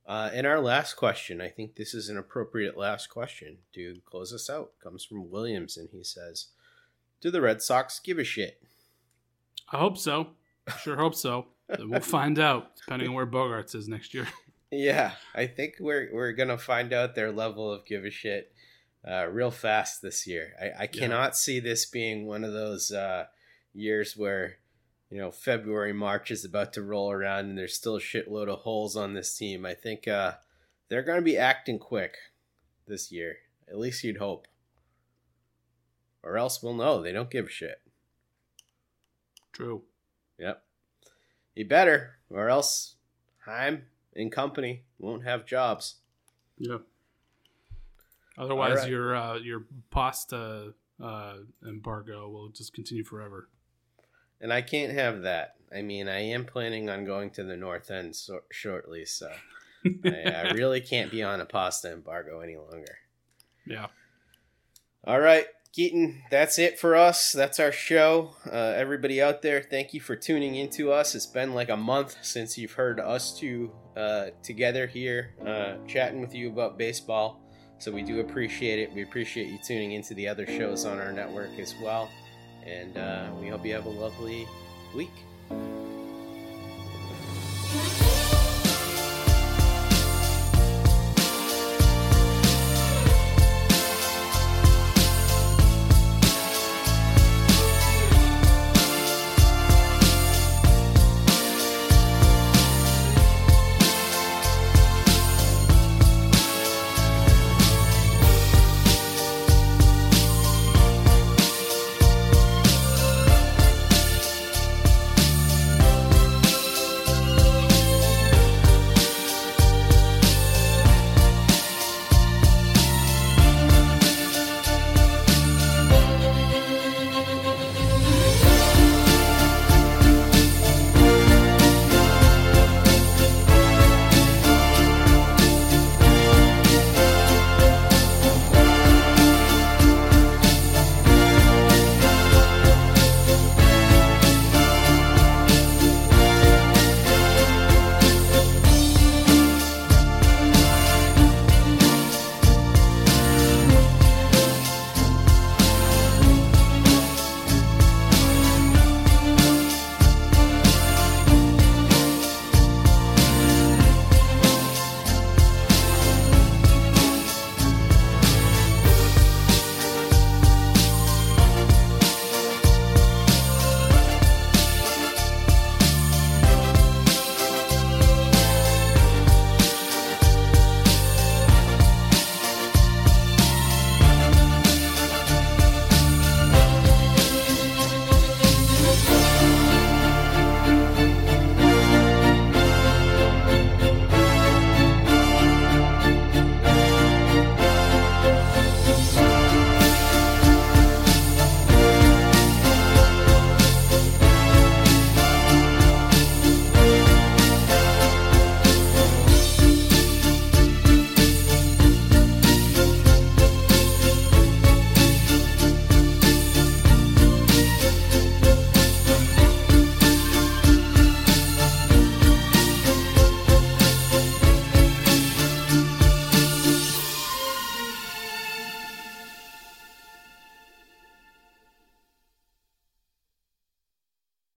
And our last question, I think this is an appropriate last question to close us out, comes from Williams, and he says, do the Red Sox give a shit? I hope so. Sure hope so. We'll find out, depending on where Bogarts is next year. Yeah, I think we're going to find out their level of give a shit real fast this year. I cannot see this being one of those years where, February, March is about to roll around and there's still a shitload of holes on this team. I think they're going to be acting quick this year. At least you'd hope. Or else we'll know they don't give a shit. True. Yep. You better, or else Heim and company won't have jobs. Yeah. Otherwise, right. your pasta embargo will just continue forever. And I can't have that. I mean, I am planning on going to the North End shortly, so I really can't be on a pasta embargo any longer. Yeah. All right, Keaton, that's it for us. That's our show. Everybody out there, thank you for tuning into us. It's been like a month since you've heard us two together here chatting with you about baseball. So we do appreciate it. We appreciate you tuning into the other shows on our network as well. And we hope you have a lovely week.